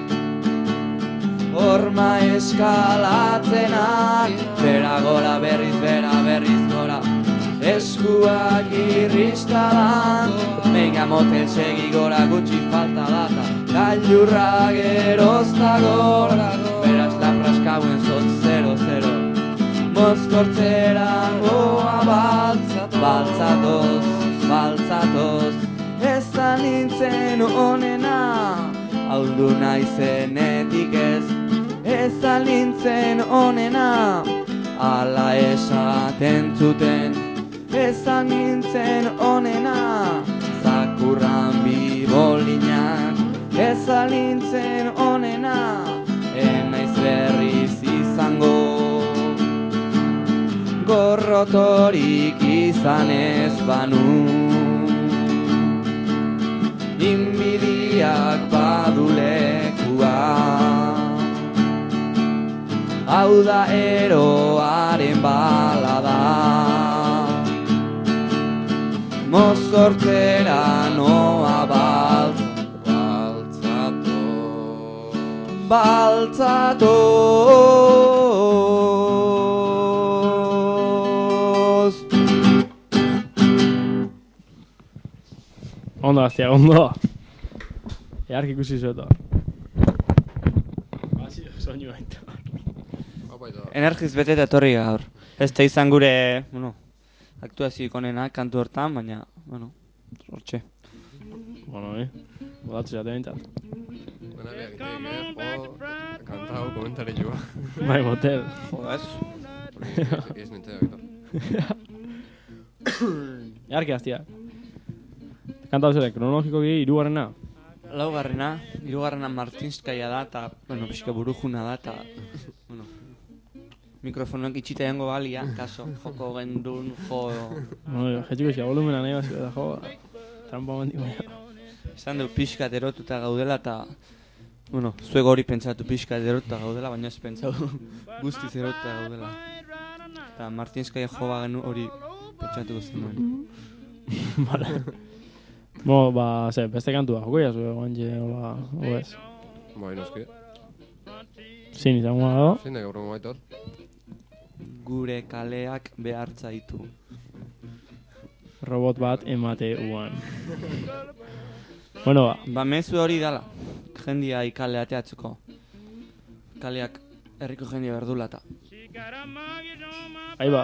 Horma eskalatzenak, bera gora berriz, bera berriz gora, eskuak irristadan, mega motel segi gora gutxi falta data, gailurra gerozta gora, beraz lapraskauen zotz zero zero, mozkortzera goa baltzat, baltzatoz, baltzatoz. Ez da nintzen onena ahuldu naizenetik ez. Ez da nintzen onena ala esaten zuten, ez da nintzen onena zakurran bibolinak, ez da nintzen onena enaiz berriz izango. Gorrotorik izan ez banu, inbidiak badulekua, hau da eroaren balada, mozkortzera noa baltzatoz, baltzatoz. Ondo, Aztia, ondo. Eark ikusi zueto. Basi, soinu baita. Energiz beteta etorri gaur. Ez da izan gure, bueno, aktuazioik onenak kantu hortan, baina, bueno, hortxe. Bueno, eh? Bodatzu jate bintzat. Buena biak itek, eh? Jo, kantau, komentari joa. Bai, motel. Jo, ez? Ez nintzen egito. Earki, Aztia. Kanta zure, kronologikoki hirugarrena. Laugarrena, hirugarrena Martinskaia da, eta, bueno, pixka burujuna da, eta, bueno, mikrofonoak itxita jango balia, kaso, joko gendun, jo... Bueno, jetxiko izia volumena nahi bazio eta jo, trampa mandiko ja. Esan du pixkat erotuta gaudela, eta, bueno, zuego hori pentsatu pixkat erotuta gaudela, baina ez pentsatu guztiz erotuta gaudela. Eta Martinskaia jo bagenu hori pentsatuko zenuen. Bala. Bo, ba, ze, beste kantua, joko jazu, guantxe, hola, oez. Bai, noski. Zin izango dago. Zein da gaur maitor? Gure kaleak behartzaitu. Robot bat emate uan. Bueno, ba. Ba, mezu hori dala, jendia ikale ateatzeko. Kaleak herriko jendia berdulata. Ahí ba.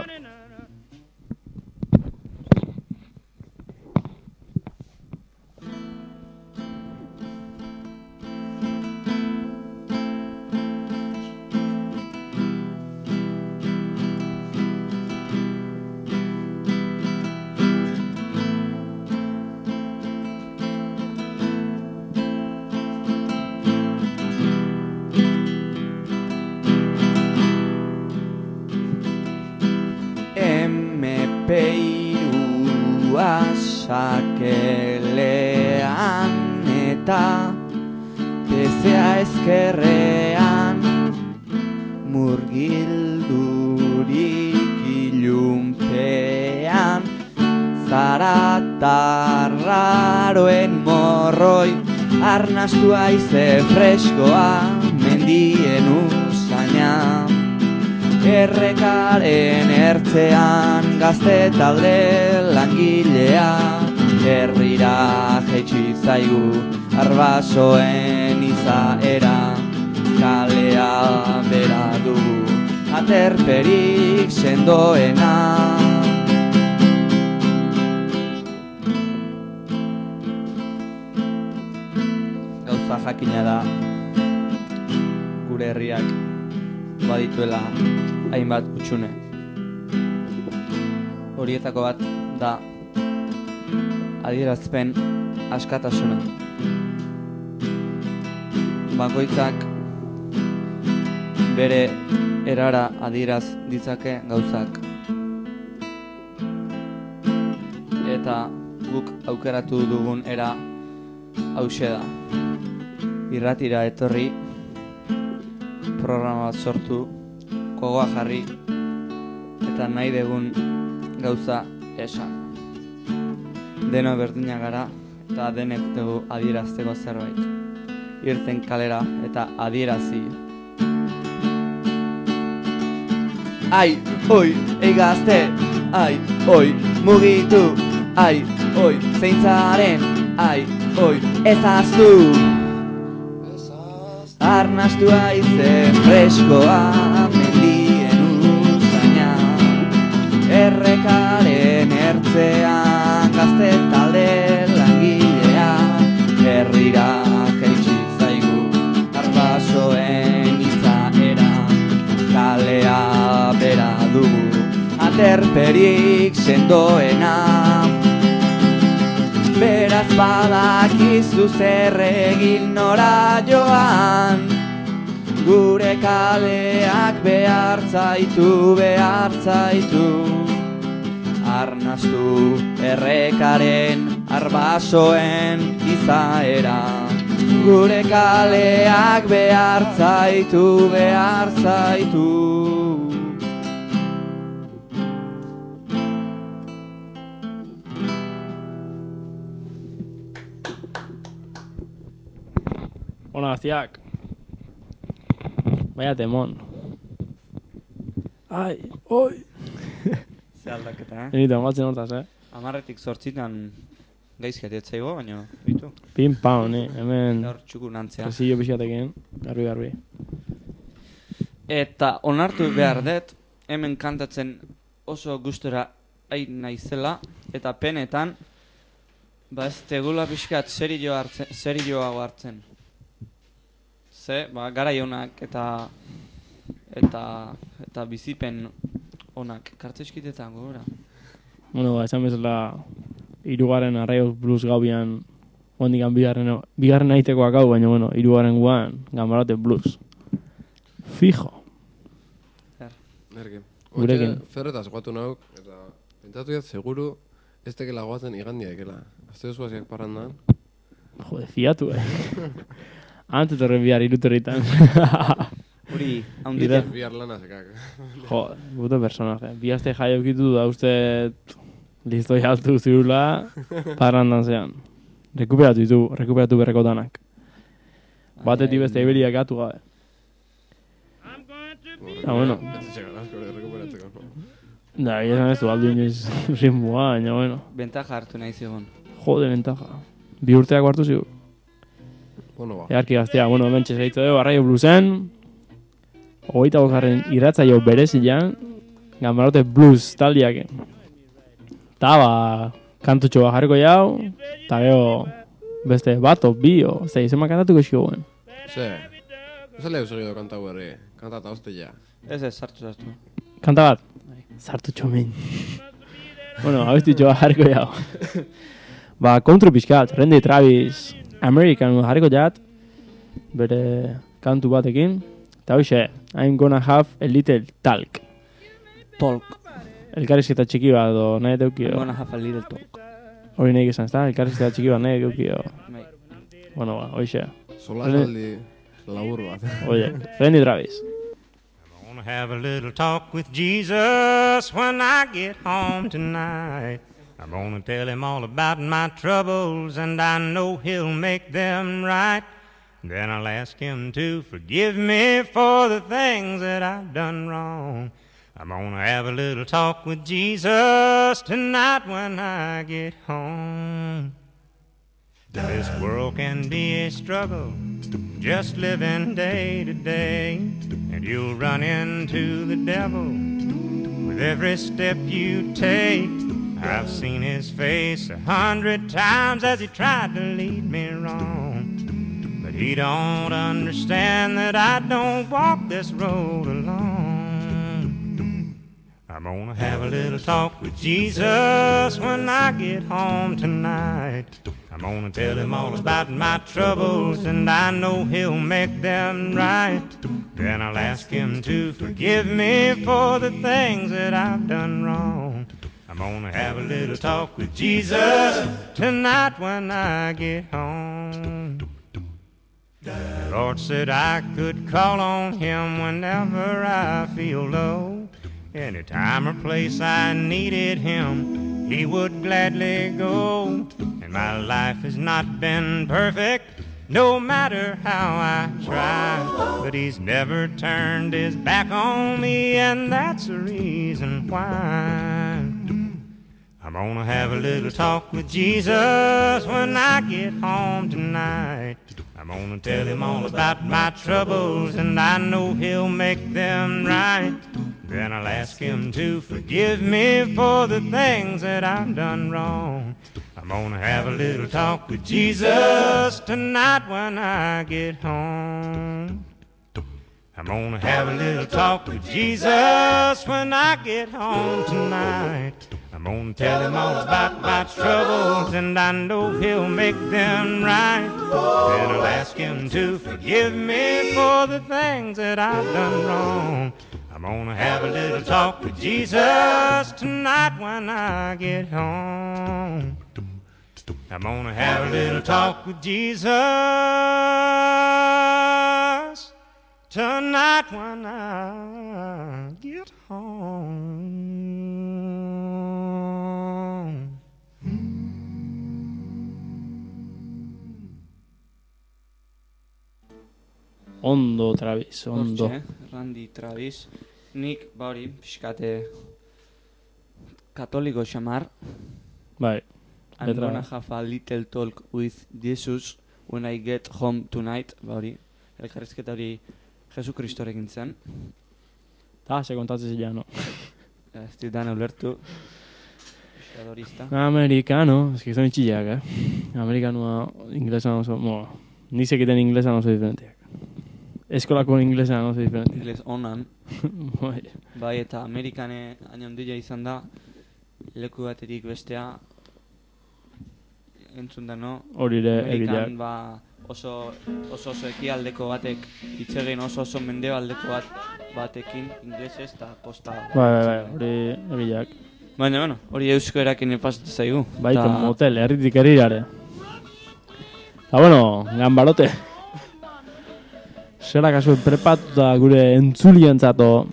okelean eta pezea ezkerrean murgildurik ilunpean zaratarraroen morroi arnastu aize freskoa mendien usaina errekaren ertzean gazte talde langilea herrira jaitsi zaigu arbasoen izaera kalea bera dugu aterperik sendoena gauza jakina da gure herriak badituela hainbat hutsune horietako bat da adierazpen askatasuna bakoitzak bere erara adieraz ditzake gauzak eta guk aukeratu dugun era hauxe da irratira etorri programa bat sortu kogoa jarri eta nahi dugun gauza esan deno berdina gara eta denek dugu adierazteko zerbait irten kalera eta adierazi ai, oi, egazte ai, oi, mugitu ai, oi, zeintzaren ai, oi, ezaztu arnastu aize freskoa mendien usaina errekaren ertzean gazte talde langilea herrira jaitsi zaigu arbasoen izaera kalea bera dugu aterperik sendoena beraz badakizu zer egin nora joan gure kaleak behar zaitu behar zaitu arnastu errekaren arbasoen izaera gure kaleak behar zaitu behar zaitu Ona gaztiak. Baina temon. Ai, oi. Ze aldaketa, eh? Benito, amatzen hortaz, eh? Amarretik zortzitan gaizki atiatzaigo, baina bitu. Pin pao, ni, hemen... Hor txuku nantzea. Presillo pixatekin, garbi, garbi. Eta onartu behar dut, hemen kantatzen oso gustora hain naizela, eta penetan, ba ez tegula pixkat serio hartzen, serioago hartzen. Ze, ba, garai onak eta eta eta bizipen onak kartzeizkitetan gora. Bueno, ba, esan bezala hirugarren Arraios Blues gauian ondikan bigarren bigarren aitekoak gau, baina bueno, hirugarren guan Gambaraute Blues. Fijo. Erke. Gurekin. Ferretaz guatu nauk, eta pentsatu jat, seguru ez tekela guatzen igandia ekela. Azte duzu hasiak parrandan. Jode, fiatu, eh. Antes torren bihar irutorritan. Uri, haundite. Bihar lana sekak. Jo, puto personaje. Bihazte jai eukitu da uste listoi altu zirula parrandan zean. Rekuperatu ditu, rekuperatu berreko danak. Batetik beste iberiak gatu gabe. Ah, bueno. Da, esan ez du aldu inoiz ritmoa, baina bueno. Bentaja hartu nahi zigun. Jode, bentaja. Bi urteak hartu zigu. Bueno, ba. Earki gaztea, bueno, mentxe zaitzu dugu, Arraio Bluesen, hogeita bosgarren irratzaio berezian, Gambaraute Blues taldiak. Ta, ba, kantutxo bat jarriko jau, eta gero, beste bato, bio, zei, zema kantatuko esikoguen. Ze, ez aleu segido kanta berri, kanta eta hoste ja. Ez ez, sartu sartu. Kanta bat? Sartu txomin. Bueno, abestitxo bat jarriko jau. Ba, kontru pixkat, Randy Travis, American jarriko jat, bere kantu batekin, eta hoxe, I'm gonna have a little talk. Talk. Elkarrizketa txiki bat, do, nahi teukio. I'm gonna have a little talk. Hori nahi esan, ez da? Elkarriztea txiki bat nahi dukio. Bueno, ba, hoxe. Solasaldi labur bat. Oye, Randy Travis. I'm gonna have a little talk with Jesus when I get home tonight. I'm gonna tell him all about my troubles, and I know he'll make them right. Then I'll ask him to forgive me for the things that I've done wrong. I'm gonna have a little talk with Jesus tonight when I get home. This world can be a struggle, just living day to day, and you'll run into the devil with every step you take. I've seen his face a hundred times as he tried to lead me wrong. But he don't understand that I don't walk this road alone. I'm gonna have a little talk with Jesus when I get home tonight. I'm gonna tell him all about my troubles, and I know he'll make them right. Then I'll ask him to forgive me for the things that I've done wrong. I'm gonna have a little talk with Jesus tonight when I get home. The Lord said I could call on him whenever I feel low. Any time or place I needed him, he would gladly go. And my life has not been perfect, no matter how I try. But he's never turned his back on me, and that's the reason why. I'm gonna have a little talk with Jesus when I get home tonight. I'm gonna tell him all about my troubles, and I know he'll make them right. Then I'll ask him to forgive me for the things that I've done wrong. I'm gonna have a little talk with Jesus tonight when I get home. I'm gonna have a little talk with Jesus when I get home tonight. I'm gonna tell him all about my troubles, and I know he'll make them right. Then I'll ask him to forgive me for the things that I've done wrong. I'm gonna have a little talk with Jesus tonight when I get home. I'm gonna have a little talk with Jesus tonight when I get home. Ondo, Travis, ondo. Hortxe, Randy Travis. Nik, bauri, pixkate katoliko xamar. Bai. I'm Letra. gonna have a little talk with Jesus when I get home tonight. Bauri, elkarrizketa hori Jesu Kristorekin zen. Ta, se kontatzen zila, no? Ez dut dan ulertu. Piskadorista. Amerikano, es que son itxileak, eh? Amerikanoa, inglesan oso, bueno, ni sekiten inglesan oso diferentiak. Eskolako inglesan oso diferentiak. Ingles onan. Bai. Bai, eta Amerikane hain ondila izan da, leku baterik bestea, entzun da, no? Horire Amerikan, egileak. ba, oso oso oso ekialdeko batek, itzegin oso oso mendebaldeko bat batekin, inglesez eta posta. Bai, bai, bai, hori egileak. Baina, bueno, hori eusko erakin pasatu zaigu. Bai, Ta- con motel, herritik herrirare. Eta, bueno, ganbarote. Zera kasuen prepatuta gure entzulientzato.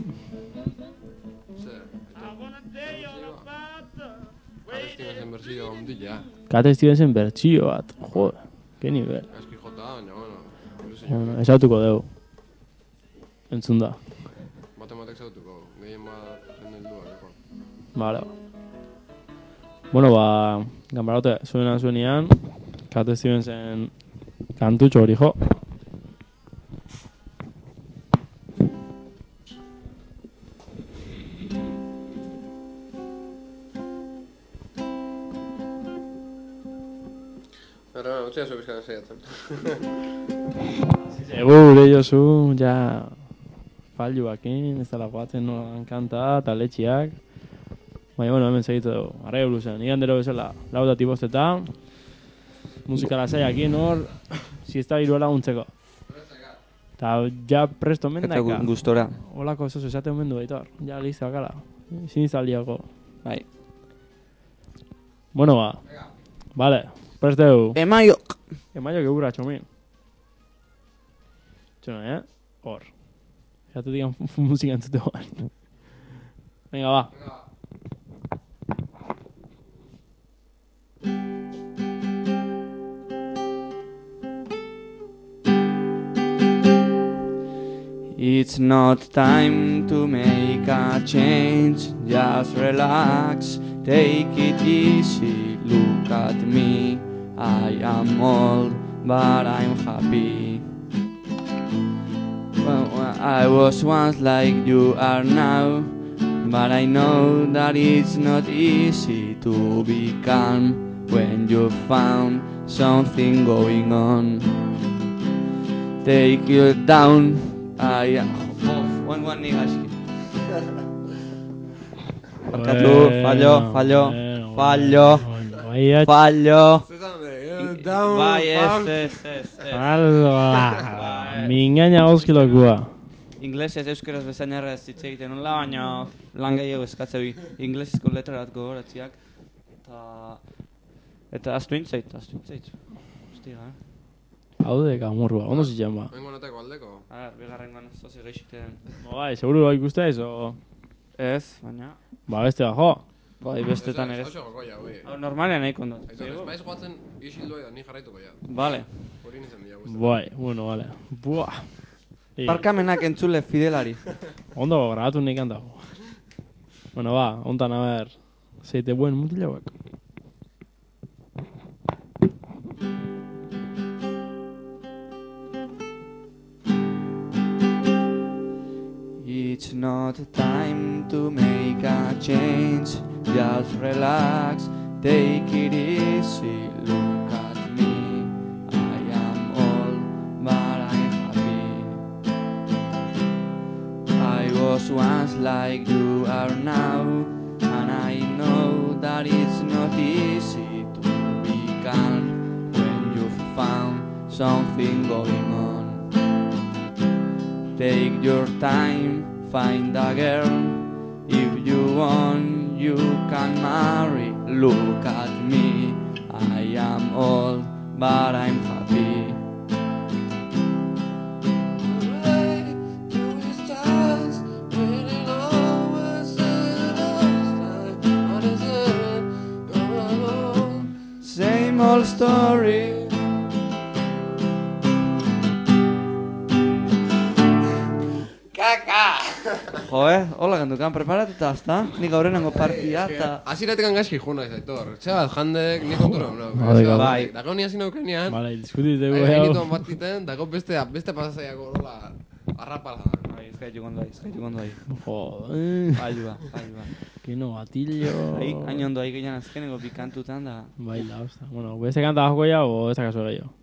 Zen berzio ondila. Kate Stevensen bertxio bat. Jode, que nivel. Eski jota, baina, bueno, ilusio. Bueno, esautuko dugu. Entzun da. Matematek zautuko, gehien bat zen heldua, eko. Vale. Bueno, ba, ganbarote, zuenan zuenian, Kate Stevensen kantutxo hori jo. Pero, utzi azu bizkan saiatzen. Segure, Josu, ja falluakin, ez dela joatzen noan kanta, eta letxiak. Baina, bueno, hemen segitu dugu. Arraio bluzen, igandero bezala, lautatik bostetan. Musikala zaiakin hor, siesta girua laguntzeko. Eta ja presto Eta mendaka. gu- gustora. Olako oso esate mendu baitor. Ja listo akala. Sin izaldiako. Bai. Bueno, ba. Vale, presteu. Emaiok. Emaiok egura, txomin. Txona, eh? Hor. Jate digan musika entzute goan. Venga, va. It's not time to make a change, just relax, take it easy, look at me, I am old, but I'm happy. Well, I was once like you are now, but I know that it's not easy to be calm when you found something going on. Take it down. I am... Oh, one one nigaski. Barkatu, fallo, fallo, fallo, fallo. Bai, ez, ez, ez. Alba, mingaina gozkilokua. Inglesez, euskeraz bezain errez hitz egiten nola, baina lan gehiago eskatzebi. Inglesezko letrerat gogoratziak. Eta... Eta astu intzait, astu intzait. Hostiga, eh? Hau de kamurua, ondo zitzen ba. Bengo neteko aldeko? A ver, bigarrengoan ez dozi geixiten. Ba, bai, seguru bai ikusteiz, o... Ez, baina... Ba, beste bajo. Bai, bestetan ere. Oso gokoia, hui. Hau, normalean nahi kondot. Aizu, ez guatzen isildu edo ni jarraituko ja. Vale. Hori nintzen dira, guztetan. Bai, bueno, vale. Buah. Barkamenak entzule fidelari. Ondo grabatu nik handago. Bueno, ba, ontan a ver. Zeite buen mutila hauek. It's not time to make a change, just relax, take it easy, look at me, I am old, but I'm happy. I was once like you are now, and I know that it's not easy to be calm when you've found something going on. Take your time, find a girl. If you want, you can marry. Look at me, I am old, but I'm happy. Same old story. Joe, hola gandukan, preparatuta, azta? Nik aurrenango partia, eta... Aziratekan gaizki juna ez aitor. Txabat, jandek, nik kontura, no? Bai. Dako ni hasi naukenean... Vale, diskutit dugu Hain hau. nituan bat iten, dako beste, beste pasazaiako dola... Arrapala. Bai, ez gaitu gondo ahi, ez gaitu gondo ahi. Joder. Fallua, fallua. Kino gatillo. Hain ondo ahi gehian azkeneko bikantutan da... Bai, la hosta. Bueno, beste kanta bajoko ya, o esta kaso gehiago?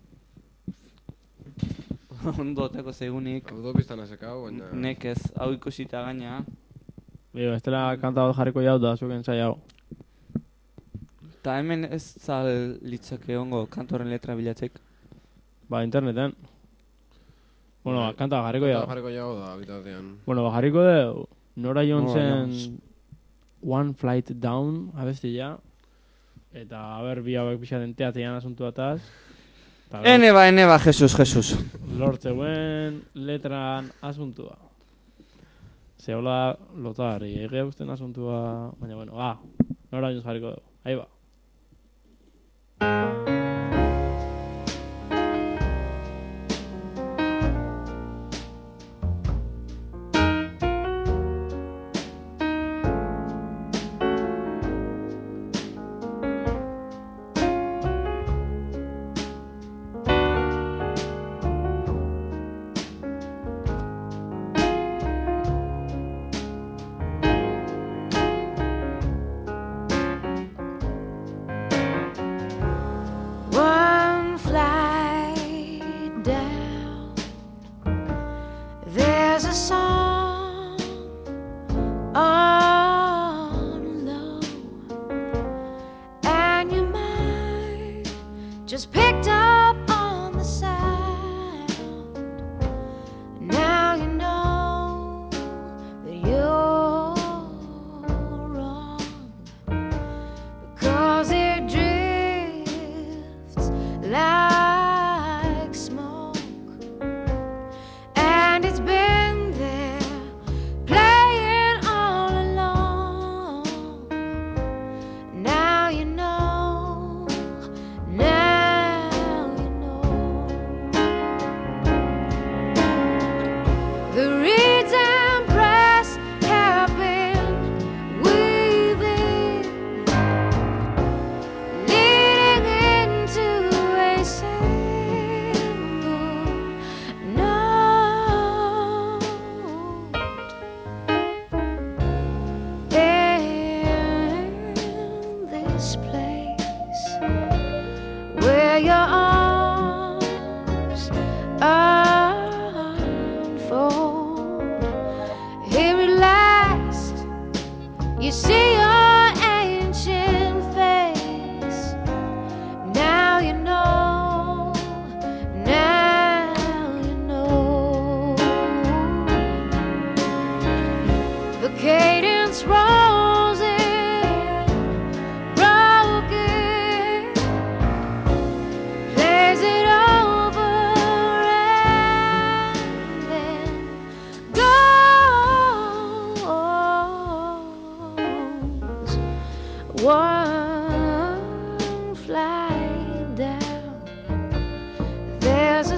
Ondo oteko zeigunik... Autopistan azekau, baina... Nekez, hau ikusita gaina... Beo, estela kanta bat jarriko jau da, zuken zai hau. Ta hemen ez zal litzake ongo kantoren letra bilatzek. Ba, interneten. Bueno, ba, kanta bat jarriko jau. Kanta jarriko jau da, bitatean. Bueno, ba, jarriko deu, Nora Jonesen One Flight Down, abesti ja. Eta, a ber, bi hauek pixaten teatzean asuntu bataz. Ene ba, ene ba, Jesus, Jesus. Lortzeuen letran asuntua. Ze hola lotari, ege usten asuntua... Baina, bueno, ah, Nora Jones jarriko dugu. Ahí ba.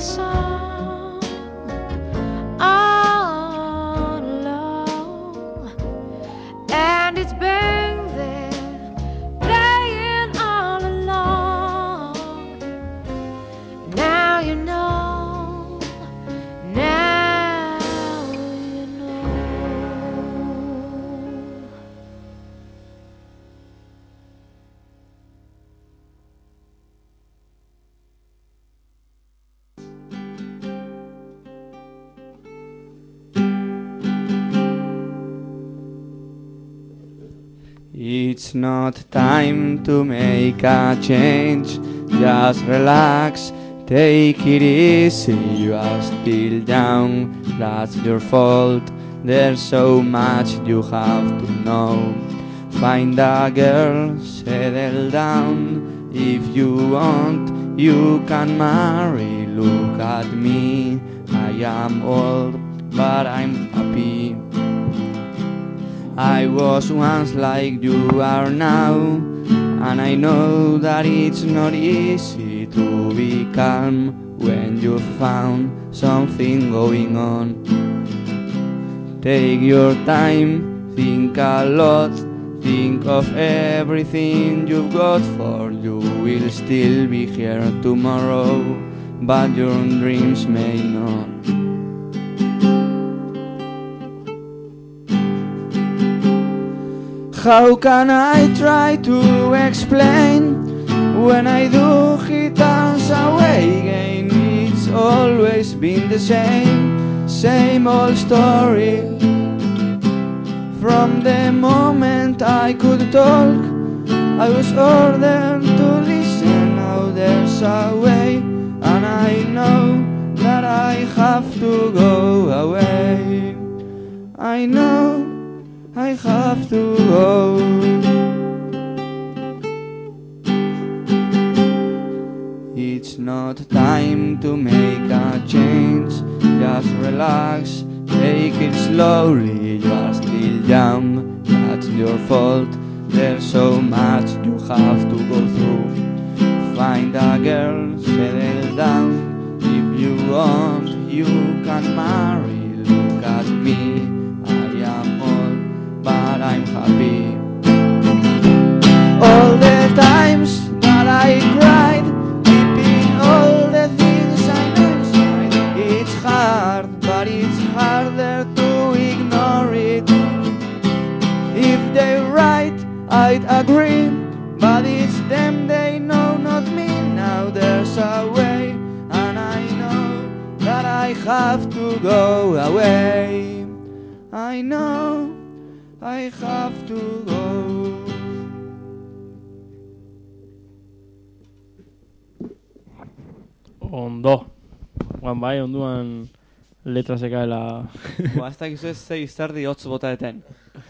song all along, and it's been there playing all along. Now you know, now you know. It's not time to make a change, just relax, take it easy, you are still young, that's your fault, there's so much you have to know. Find a girl, settle down, if you want, you can marry, look at me, I am old, but I'm happy. I was once like you are now, and I know that it's not easy to be calm when you've found something going on. Take your time, think a lot, think of everything you've got, for you will still be here tomorrow, but your dreams may not. How can I try to explain? When I do, he turns away again. It's always been the same, same old story. From the moment I could talk, I was ordered to listen. Now there's a way, and I know that I have to go away. I know I have to go. It's not time to make a change, just relax, take it slowly, you are still young, that's your fault, there's so much you have to go through. Find a girl, settle down, if you want, you can marry, look at me, I am old, but I'm happy. All the times that I cried, keeping all the things I know inside, it's hard, but it's harder to ignore it. If they're right, I'd agree, but it's them they know, not me. Now there's a way, and I know that I have to go away. I know I have to go. Ondo. Guan bai, onduan letra sekaela. Ba, ez dakizu ez zei izterdi hotz bota eten.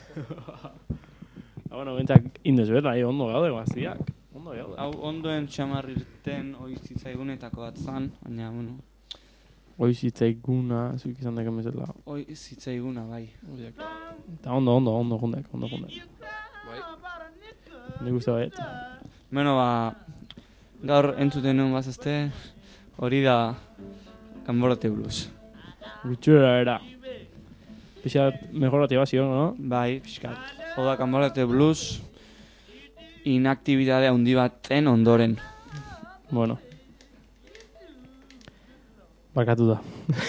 Bueno, bentzak indezu, eta bai, ondo gaude, guaztiak. Ondo gaude. Hau ondoen txamarrirten oiz zitzaigunetako bat zan, baina, bueno. Oiz zitzaiguna, zuik izan deken bezala. Oiz zitzaiguna, bai. Eta ondo, ondo, ondo jundek, ondo jundek. Bai. Nik uste baiet. Beno, ba, gaur entzuten nuen bazazte, hori da Camborote Blues. Gutxura era. Pixat mejoratibazio, no? Bai, pixkat. Hau da Camborote Blues, inaktibidade handi baten ondoren. Bueno. Barkatu da.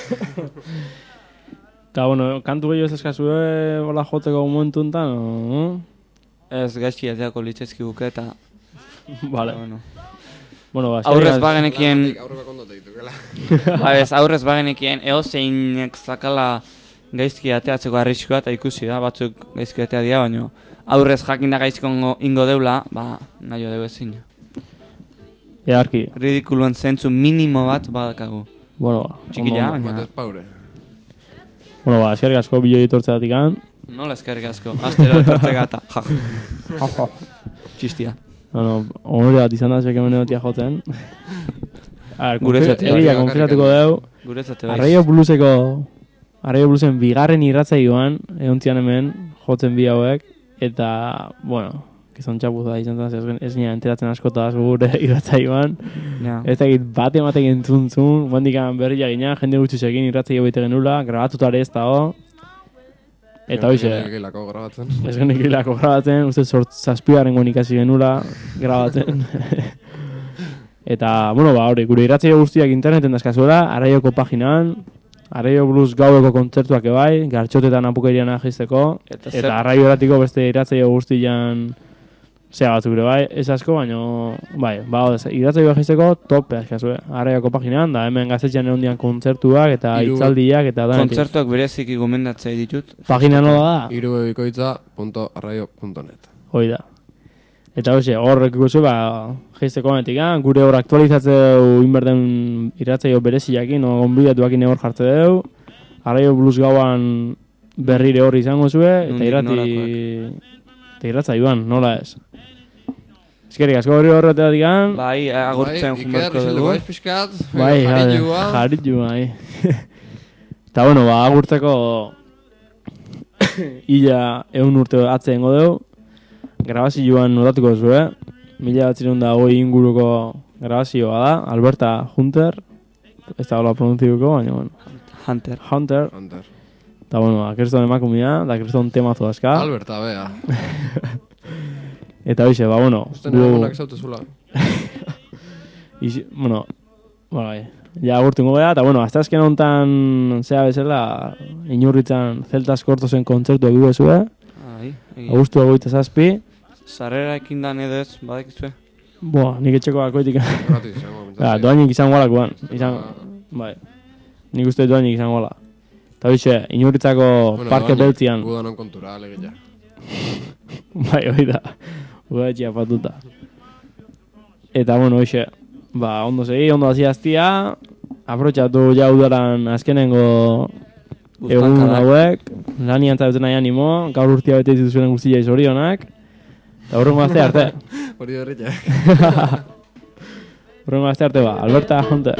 Eta, bueno, kantu gehiago ez eskazue hola joteko momentu enten, no? Ez gaizki ateako litzezki buke eta... Vale. Bueno. Bueno, ba, aurrez bagenekien... Aurreko kondote ditukela. Abez, aurrez bagenekien eo zeinek zakala gaizki ateatzeko arriskua eta ikusi da, batzuk gaizki atea dira, baina aurrez jakinda gaizko ingo deula, ba, nahi dugu ezin. Earki. Ridikuluen zentzu minimo bat badakagu. Bueno, ba. Txikila, baina... Batez paure. Bueno, ba, eskerrik asko biloi etortzeatik an. Nola eskerrik asko, astero etortze gata. Ja. Txistia. Bueno, honore bat izan da zek hemen egotia jotzen. Guretzate. Egia, konfesatuko deu. Guretzate baiz. Arraio Blueseko, Arraio Bluesen bigarren irratzaioan, egontzian hemen, jotzen bi hauek. Eta, bueno, gizon txapuz da izan zen, ez gina enteratzen askotaz gure irratzaioan. Ja. Ez dakit bate ematek entzuntzun, guandikan berria gina, jende gutxusekin irratzei ebite genula, grabatutare ez dago. Eta hoxe, Genekileako grabatzen. ez genekileako grabatzen, uste sort zazpigarren guen ikasi genula grabatzen. Eta, bueno, ba, hori, gure irratzaio guztiak interneten dazkazuela, Arraioko paginan, Arraio Blues gaueko kontzertuak ebai, gartxotetan apukerian ajizteko, eta, eta Arraio eratiko beste irratzaio guztian zea batzuk ere bai, ez asko, baino, bai, ba, irratzaio ajizteko tope azkazue, Arraioko paginan, da hemen gaztetxean egondian kontzertuak eta Iru... hitzaldiak eta danetik. Kontzertuak bereziki gomendatzea ditut. Pagina nola da? irubebikoitza punto arraio punto net. Hoi da. Eta hoxe, horrek guzu, ba, geizteko honetik, gure hor aktualizatzeu inberden irratzaio bereziakin, no, gonbidatuakin hor jartze deu, Arraio Blues gauan berrire hor izango zue, eta irrati... Eta irratzaioan, nola ez? Eskerik, asko hori horretatik gan... Bai, agurtzen jumberko dugu. Bai, pixkat, bai, jaritxua. Jaritxua, bai. Eta bueno, ba, agurtzeko... Ila egun urte atzeengo dugu. Grabazioan notatuko zu, eh? Mila batzirun da goi inguruko grabazioa da, Alberta Hunter, ez da gola pronunziuko, baina, bueno. Hunter. Hunter. Hunter. Eta, bueno, akreston emakumia, da akreston temazo aska. Alberta, bea. Eta hoxe, ba, bueno. Uste nire egunak zaute zula. Bueno, bueno, bai. Ja, agurtungo bea, eta, bueno, hasta azken hontan, zea bezala, inurritzan Celtas Cortosen kontzertu egibu ezue. Ai, Augustu egoita zazpi. Sarrera ekin da edo ez, badakizue? Boa, nik etxeko akoitik. Gratis, izango. Ja, doainik izango alakoan. Izan, bai. Nik uste doainik izango ala. Eta hoxe, inurritzako bueno, parke beltzian. Gudanon kontura, alegia. Bai, hoi da. Udatxia patuta. Eta, bueno, hoxe, ba, ondo segi, ondo aziaztia. Aprotxatu ja udaran azkenengo egun hauek. Lanian zabetzen nahi animo. Gaur urtia bete dituzuen guztia izorionak. Eta horrengo azte arte. Hori horretxak. Horrengo azte arte ba, Alberta Hunter.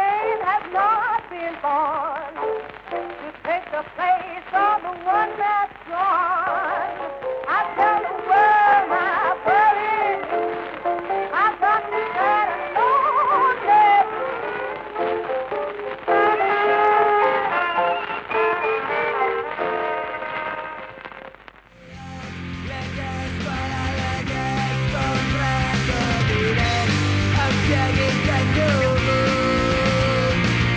Born to take the place of the one that